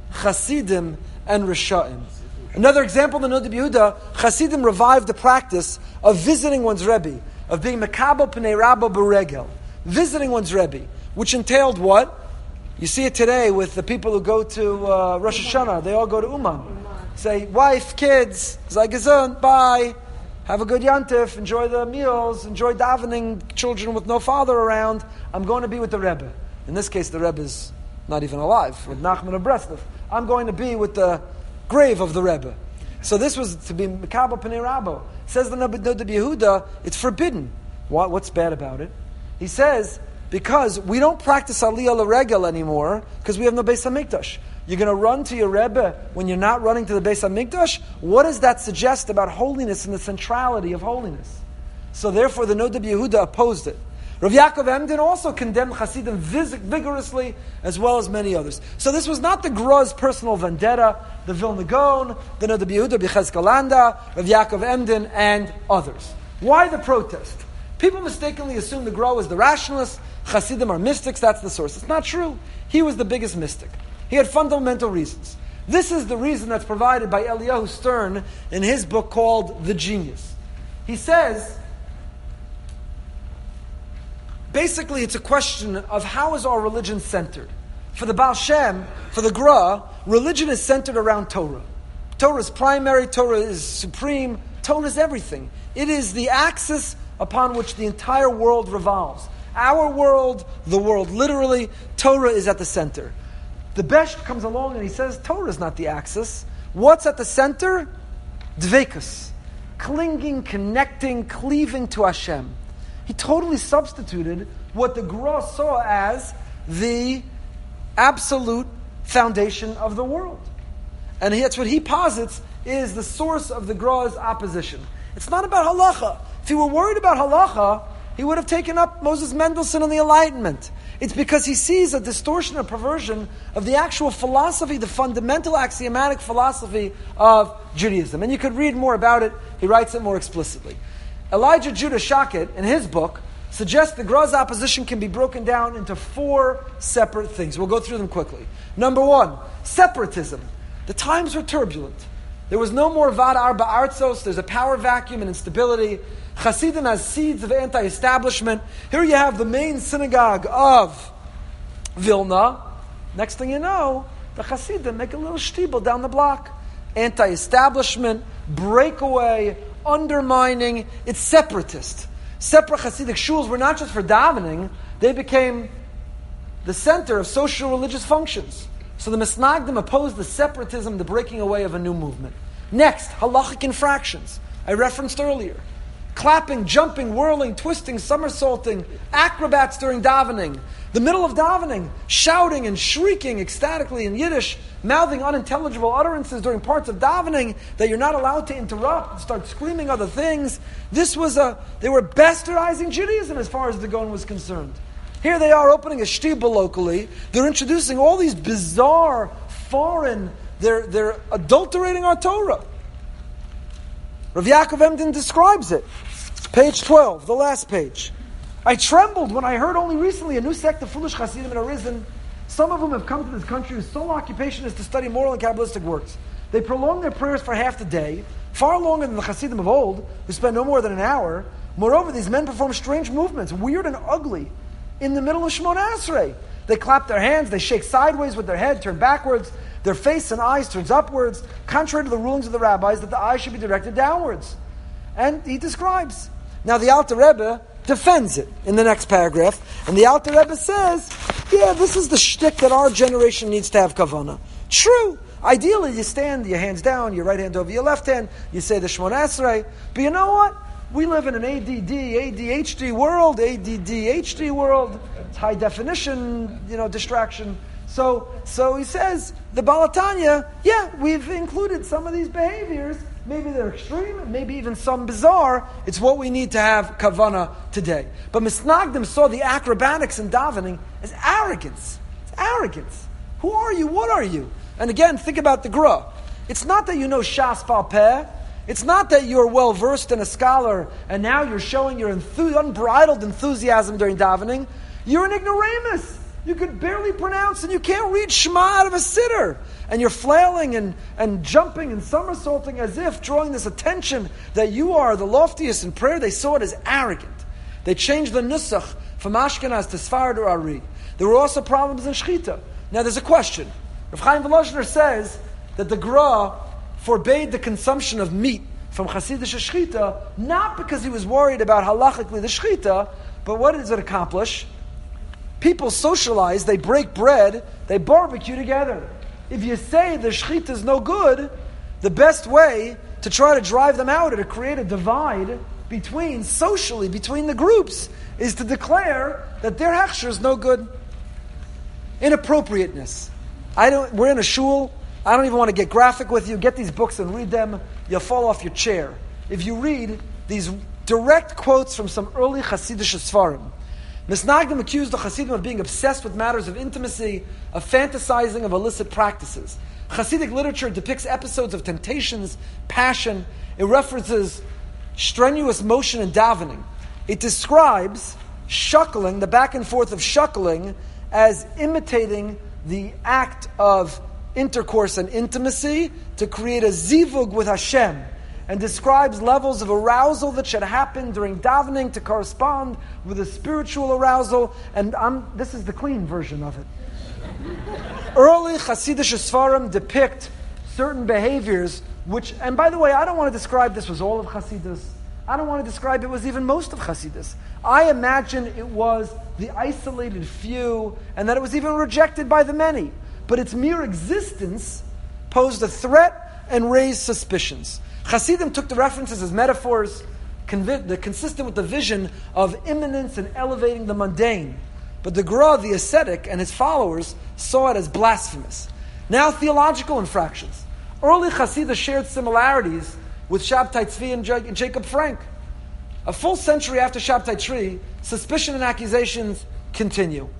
Chasidim and rishaim. Another example, the Noda B'Yehuda, Chasidim revived the practice of visiting one's Rebbe, of being mekabel pnei rabba b'regel, visiting one's Rebbe, which entailed what? You see it today with the people who go to uh, Rosh Hashanah. They all go to Uman. Say, wife, kids, sei gesund, bye. Have a good yantif, enjoy the meals, enjoy davening, children with no father around. I'm going to be with the Rebbe. In this case, the Rebbe is not even alive, with Nachman of Breslov. I'm going to be with the grave of the Rebbe. So this was to be Mekabel Pnei Rabbo. Says the Noda B'Yehuda, it's forbidden. What, what's bad about it? He says, because we don't practice Aliyah L'Regel anymore, because we have no Beis HaMikdash. You're going to run to your Rebbe when you're not running to the Beis HaMikdash? What does that suggest about holiness and the centrality of holiness? So therefore the Noda B'Yehuda opposed it. Rav Yaakov Emden also condemned Hasidim vigorously, as well as many others. So this was not the Gro's personal vendetta, the Vilna Gaon, the Noda B'Yehuda, B'Chezkel Landa, Rav Yaakov Emden, and others. Why the protest? People mistakenly assume the Gro is the rationalist, Hasidim are mystics, that's the source. It's not true. He was the biggest mystic. He had fundamental reasons. This is the reason that's provided by Eliyahu Stern in his book called The Genius. He says, basically it's a question of how is our religion centered. For the Baal Shem, for the Gra, religion is centered around Torah. Torah is primary, Torah is supreme, Torah is everything. It is the axis upon which the entire world revolves. Our world, the world literally, Torah is at the center. The Besht comes along and he says, Torah is not the axis. What's at the center? Dveikus. Clinging, connecting, cleaving to Hashem. He totally substituted what the Gra saw as the absolute foundation of the world. And that's what he posits is the source of the Gra's opposition. It's not about halacha. If he were worried about halacha, he would have taken up Moses Mendelssohn and the Enlightenment. It's because he sees a distortion or perversion of the actual philosophy, the fundamental axiomatic philosophy of Judaism. And you could read more about it. He writes it more explicitly. Elijah Judah Shaket, in his book, suggests the Gra's opposition can be broken down into four separate things. We'll go through them quickly. Number one, separatism. The times were turbulent. There was no more Vad Arba Artzos. There's a power vacuum and instability. Hasidim has seeds of anti-establishment. Here you have the main synagogue of Vilna. Next thing you know, the Hasidim make a little shtibel down the block. Anti-establishment, breakaway, undermining. It's separatist. Separate Hasidic shuls were not just for davening. They became the center of social religious functions. So the Misnagdim opposed the separatism, the breaking away of a new movement. Next, halachic infractions. I referenced earlier. Clapping, jumping, whirling, twisting, somersaulting, acrobats during davening. The middle of davening, shouting and shrieking ecstatically in Yiddish, mouthing unintelligible utterances during parts of davening that you're not allowed to interrupt and start screaming other things. This was a, they were bastardizing Judaism as far as the Gaon was concerned. Here they are opening a shtibel locally. They're introducing all these bizarre, foreign, they're, they're adulterating our Torah. Rav Yaakov Emden describes it. Page twelve, the last page. I trembled when I heard only recently a new sect of foolish Hasidim had arisen. Some of whom have come to this country whose sole occupation is to study moral and Kabbalistic works. They prolong their prayers for half the day, far longer than the Hasidim of old, who spend no more than an hour. Moreover, these men perform strange movements, weird and ugly, in the middle of Shemona Esrei. They clap their hands, they shake sideways with their head, turn backwards, their face and eyes turns upwards, contrary to the rulings of the rabbis that the eyes should be directed downwards. And he describes. Now the Alter Rebbe defends it in the next paragraph, and the Alter Rebbe says, yeah, this is the shtick that our generation needs to have kavanah. True. Ideally, you stand, your hands down, your right hand over your left hand, you say the Shemona Esrei, but you know what? We live in an A D D, A D H D world, A D D H D world. It's high definition, you know, distraction. So, so he says, the Baal HaTanya, yeah, we've included some of these behaviors. Maybe they're extreme, maybe even some bizarre. It's what we need to have kavanah today. But Misnagdim saw the acrobatics in davening as arrogance. It's arrogance. Who are you? What are you? And again, think about the Gra. It's not that you know Shas Bal Peh. It's not that you're well versed and a scholar, and now you're showing your enthu- unbridled enthusiasm during davening. You're an ignoramus. You could barely pronounce, and you can't read Shema out of a sitter. And you're flailing and, and jumping and somersaulting as if drawing this attention that you are the loftiest in prayer. They saw it as arrogant. They changed the nusach from Ashkenaz to Sfarad or Ari. There were also problems in Shechita. Now there's a question. Rav Chaim Volozhiner says that the Gra forbade the consumption of meat from Hasidic Shechita, not because he was worried about halachically the Shechita, but what does it accomplish? People socialize, they break bread, they barbecue together. If you say the Shechita is no good, the best way to try to drive them out or to create a divide between, socially, between the groups, is to declare that their hechsher is no good. Inappropriateness. I don't. We're in a shul. I don't even want to get graphic with you. Get these books and read them. You'll fall off your chair. If you read these direct quotes from some early Hasidic Sfarim, Misnagdim accused the Hasidim of being obsessed with matters of intimacy, of fantasizing of illicit practices. Hasidic literature depicts episodes of temptations, passion. It references strenuous motion and davening. It describes shuckling, the back and forth of shuckling, as imitating the act of intercourse and intimacy to create a zivug with Hashem, and describes levels of arousal that should happen during davening to correspond with a spiritual arousal, and I'm, this is the clean version of it. Early Hasidic Sfarim depict certain behaviors which, and by the way, I don't want to describe this was all of Hasidus. I don't want to describe it was even most of Hasidus. I imagine it was the isolated few, and that it was even rejected by the many. But its mere existence posed a threat and raised suspicions. Hasidim took the references as metaphors, convi- consistent with the vision of immanence and elevating the mundane. But the Gra, the ascetic, and his followers saw it as blasphemous. Now, theological infractions. Early Hasidim shared similarities with Shabtai Tzvi and, J- and Jacob Frank. A full century after Shabtai Tzvi, suspicion and accusations continue.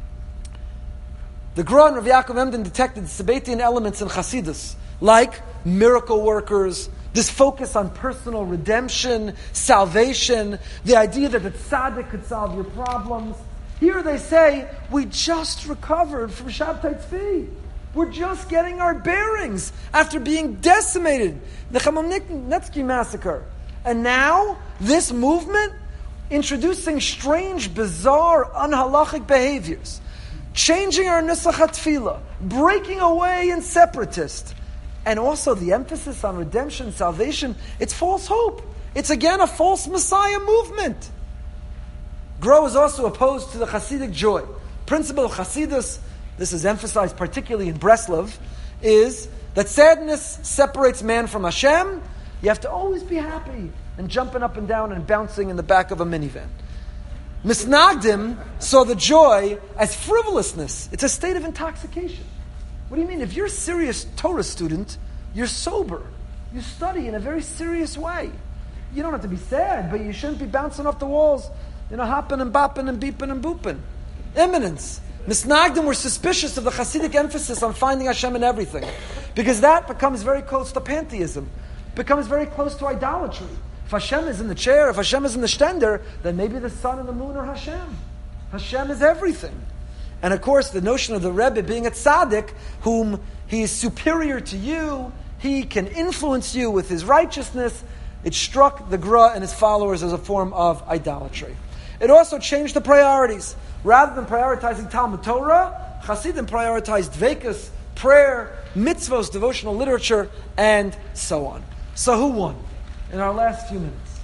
The Gra and Rav Yaakov Emden detected Sabbatian elements in Hasidus, like miracle workers, this focus on personal redemption, salvation, the idea that the tzaddik could solve your problems. Here they say, we just recovered from Shabtai Tzvi. We're just getting our bearings after being decimated. The Chmielnicki massacre. And now, this movement, introducing strange, bizarre, unhalachic behaviors, changing our Nusach HaTfilah, breaking away in separatist, and also the emphasis on redemption, salvation, it's false hope. It's again a false Messiah movement. Gra is also opposed to the Hasidic joy. Principle of Hasidus, this is emphasized particularly in Breslov, is that sadness separates man from Hashem. You have to always be happy and jumping up and down and bouncing in the back of a minivan. Misnagdim saw the joy as frivolousness. It's a state of intoxication. What do you mean? If you're a serious Torah student, you're sober. You study in a very serious way. You don't have to be sad, but you shouldn't be bouncing off the walls, you know, hopping and bopping and beeping and booping. Imminence. Misnagdim were suspicious of the Hasidic emphasis on finding Hashem in everything, because that becomes very close to pantheism, becomes very close to idolatry. If Hashem is in the chair, if Hashem is in the stender, then maybe the sun and the moon are Hashem. Hashem is everything. And of course, the notion of the Rebbe being a tzaddik, whom he is superior to you, he can influence you with his righteousness, it struck the Gra and his followers as a form of idolatry. It also changed the priorities. Rather than prioritizing Talmud Torah, Hasidim prioritized Dveikus, prayer, mitzvos, devotional literature, and so on. So who won in our last few minutes?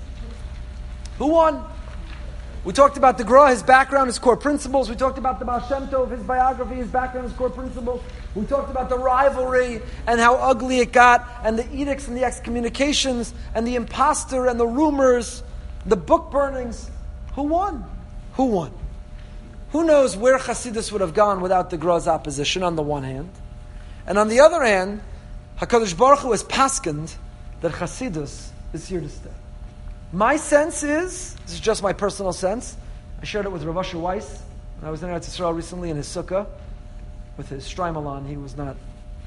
Who won? We talked about the Gra, his background, his core principles. We talked about the Baal Shem Tov, his biography, his background, his core principles. We talked about the rivalry and how ugly it got, and the edicts and the excommunications, and the impostor and the rumors, the book burnings. Who won? Who won? Who knows where Hasidus would have gone without the Gra's opposition on the one hand? And on the other hand, HaKadosh Baruch Hu has paskened that Hasidus is here to stay. My sense is, this is just my personal sense, I shared it with Rav Asher Weiss when I was in Eretz Yisrael recently in his sukkah with his Shtreimelon. He was not,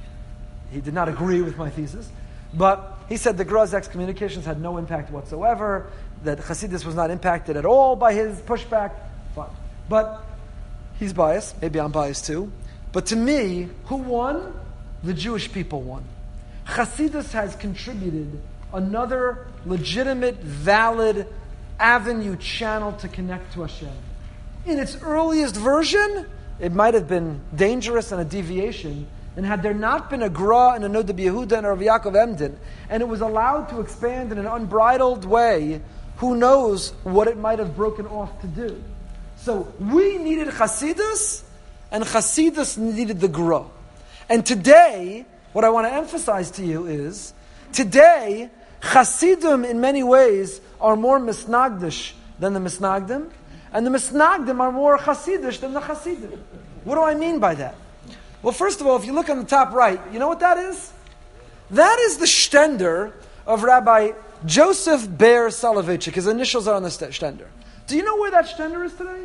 he did not agree with my thesis, but he said the Gra's excommunications had no impact whatsoever, that Hasidus was not impacted at all by his pushback. Fine. But he's biased, maybe I'm biased too, but to me, who won? The Jewish people won. Hasidus has contributed another legitimate, valid avenue, channel to connect to Hashem. In its earliest version, it might have been dangerous and a deviation, and had there not been a Gra and a Noda B'Yehuda and a Rav Yaakov Emden, and it was allowed to expand in an unbridled way, who knows what it might have broken off to do. So we needed Hasidus, and Hasidus needed the Gra. And today, what I want to emphasize to you is, today, Hasidim, in many ways, are more misnagdish than the misnagdim, and the misnagdim are more Hasidish than the Hasidim. What do I mean by that? Well, first of all, if you look on the top right, you know what that is? That is the stender of Rabbi Joseph Ber Soloveitchik. His initials are on the stender. Do you know where that stender is today?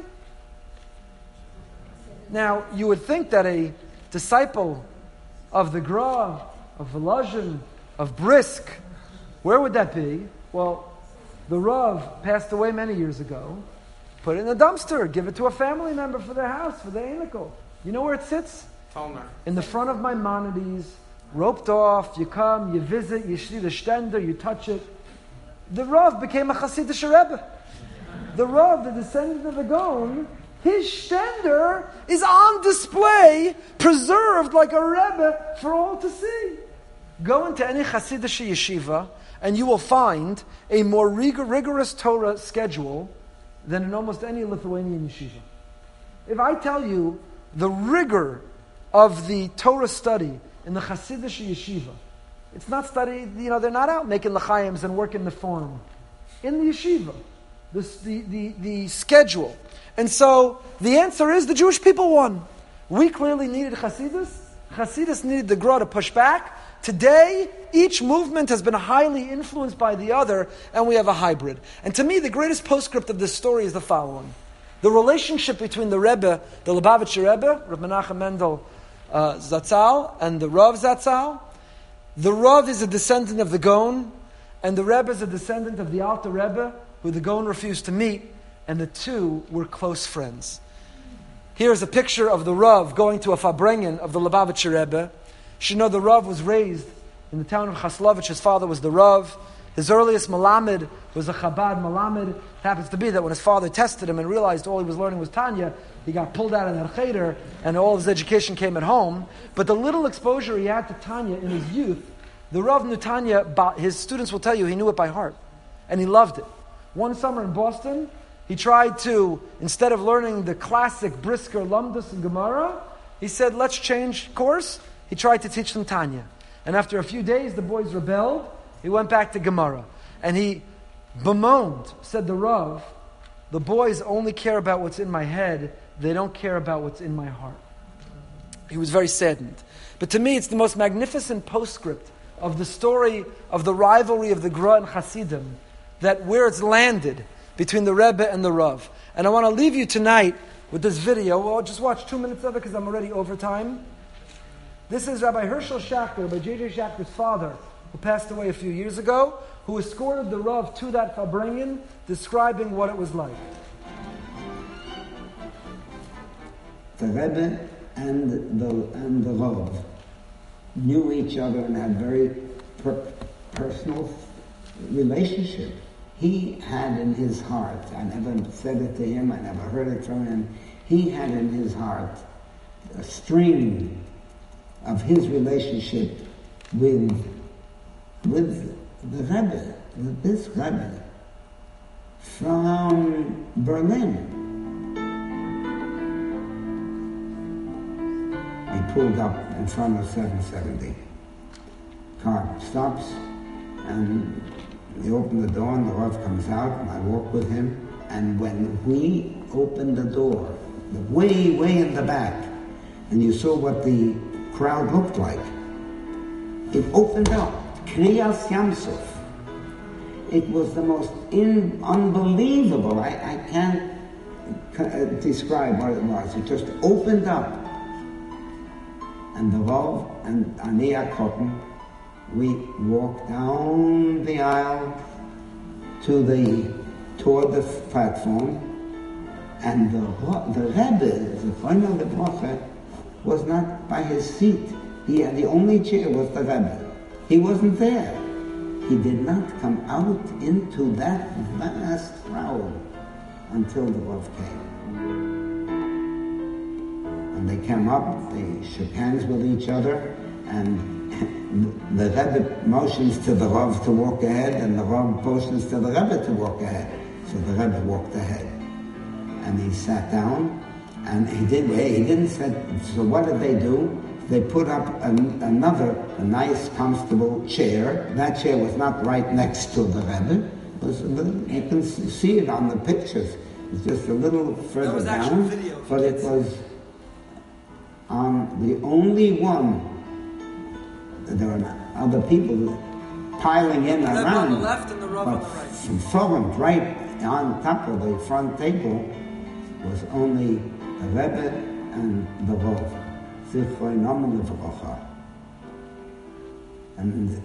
Now, you would think that a disciple of the Gra, of Volozhin, of Brisk, where would that be? Well, the Rav passed away many years ago. Put it in a dumpster. Give it to a family member for their house, for their anikel. You know where it sits? Talmud. In the front of Maimonides, roped off. You come, you visit, you see the stender, you touch it. The Rav became a Hasidic Rebbe. The Rav, the descendant of the Gaon, his stender is on display, preserved like a Rebbe for all to see. Go into any Hasidic yeshiva, and you will find a more rig- rigorous Torah schedule than in almost any Lithuanian yeshiva. If I tell you the rigor of the Torah study in the Hasidic yeshiva, it's not study, you know, they're not out making l'chaims and working the farm. In the yeshiva, the, the, the, the schedule. And so, the answer is the Jewish people won. We clearly needed Hasidus. Hasidus needed the Gra to push back. Today, each movement has been highly influenced by the other, and we have a hybrid. And to me, the greatest postscript of this story is the following. The relationship between the Rebbe, the Lubavitcher Rebbe, Rav Menachem Mendel uh, Zatzal, and the Rav Zatzal. The Rav is a descendant of the Gaon, and the Rebbe is a descendant of the Alter Rebbe, who the Gaon refused to meet, and the two were close friends. Here's a picture of the Rav going to a Farbrengen of the Lubavitcher Rebbe. You should know the Rav was raised in the town of Chaslovich. His father was the Rav. His earliest Malamed was a Chabad Malamed. It happens to be that when his father tested him and realized all he was learning was Tanya, he got pulled out of that cheder, and all of his education came at home. But the little exposure he had to Tanya in his youth, the Rav knew Tanya, his students will tell you, he knew it by heart. And he loved it. One summer in Boston, he tried to, instead of learning the classic Brisker, Lumdus, and Gemara, he said, let's change course. He tried to teach them Tanya. And after a few days, the boys rebelled. He went back to Gemara. And he bemoaned, said the Rav, the boys only care about what's in my head, they don't care about what's in my heart. He was very saddened. But to me, it's the most magnificent postscript of the story of the rivalry of the Gra and Hasidim, that where it's landed between the Rebbe and the Rav. And I want to leave you tonight with this video. Well, just watch two minutes of it because I'm already over time. This is Rabbi Herschel Schachter, Rabbi J J Schachter's father, who passed away a few years ago, who escorted the Rav to that Farbrengen, describing what it was like. The Rebbe and the and the Rav knew each other and had very per- personal relationship. He had in his heart, I never said it to him, I never heard it from him, he had in his heart a string of his relationship with, with the Rebbe, with this Rebbe from Berlin. We pulled up in front of seven seventy. Car stops, and we open the door, and the Rav comes out, and I walk with him. And when we opened the door, way, way in the back, and you saw what the crowd looked like, it opened up. Kriyas Yamsuf. It was the most in, unbelievable. I, I can't uh, describe what it was. It just opened up. And the Rav and Ania Cotton, we walked down the aisle to the toward the platform, and the the Rebbe, the final the Prophet, was not by his seat. He had the only chair was the Rebbe. He wasn't there. He did not come out into that vast crowd until the Rav came. And they came up, they shook hands with each other, and the Rebbe motions to the Rav to walk ahead, and the Rav motions to the Rebbe to walk ahead. So the Rebbe walked ahead. And he sat down, and he didn't, he didn't say, so what did they do? They put up an, another, a nice, comfortable chair. That chair was not right next to the Rebbe. It was a little, you can see it on the pictures. It's just a little further down, video, but it was on the only one. There were other people piling in the around. Rebbe on the left and the Rav on the right. In front, right on top of the front table, was only the Rebbe and the Rav. And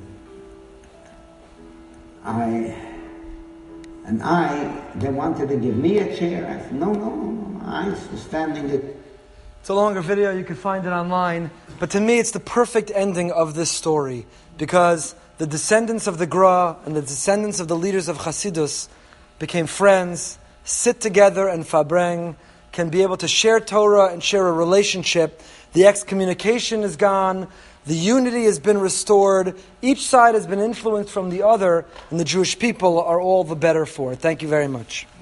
I, and I, they wanted to give me a chair. I said, no, no, no, no, I was standing it. It's a longer video, you can find it online. But to me, it's the perfect ending of this story, because the descendants of the Gra and the descendants of the leaders of Chassidus became friends, sit together and Farbreng, can be able to share Torah and share a relationship. The excommunication is gone. The unity has been restored. Each side has been influenced from the other, and the Jewish people are all the better for it. Thank you very much.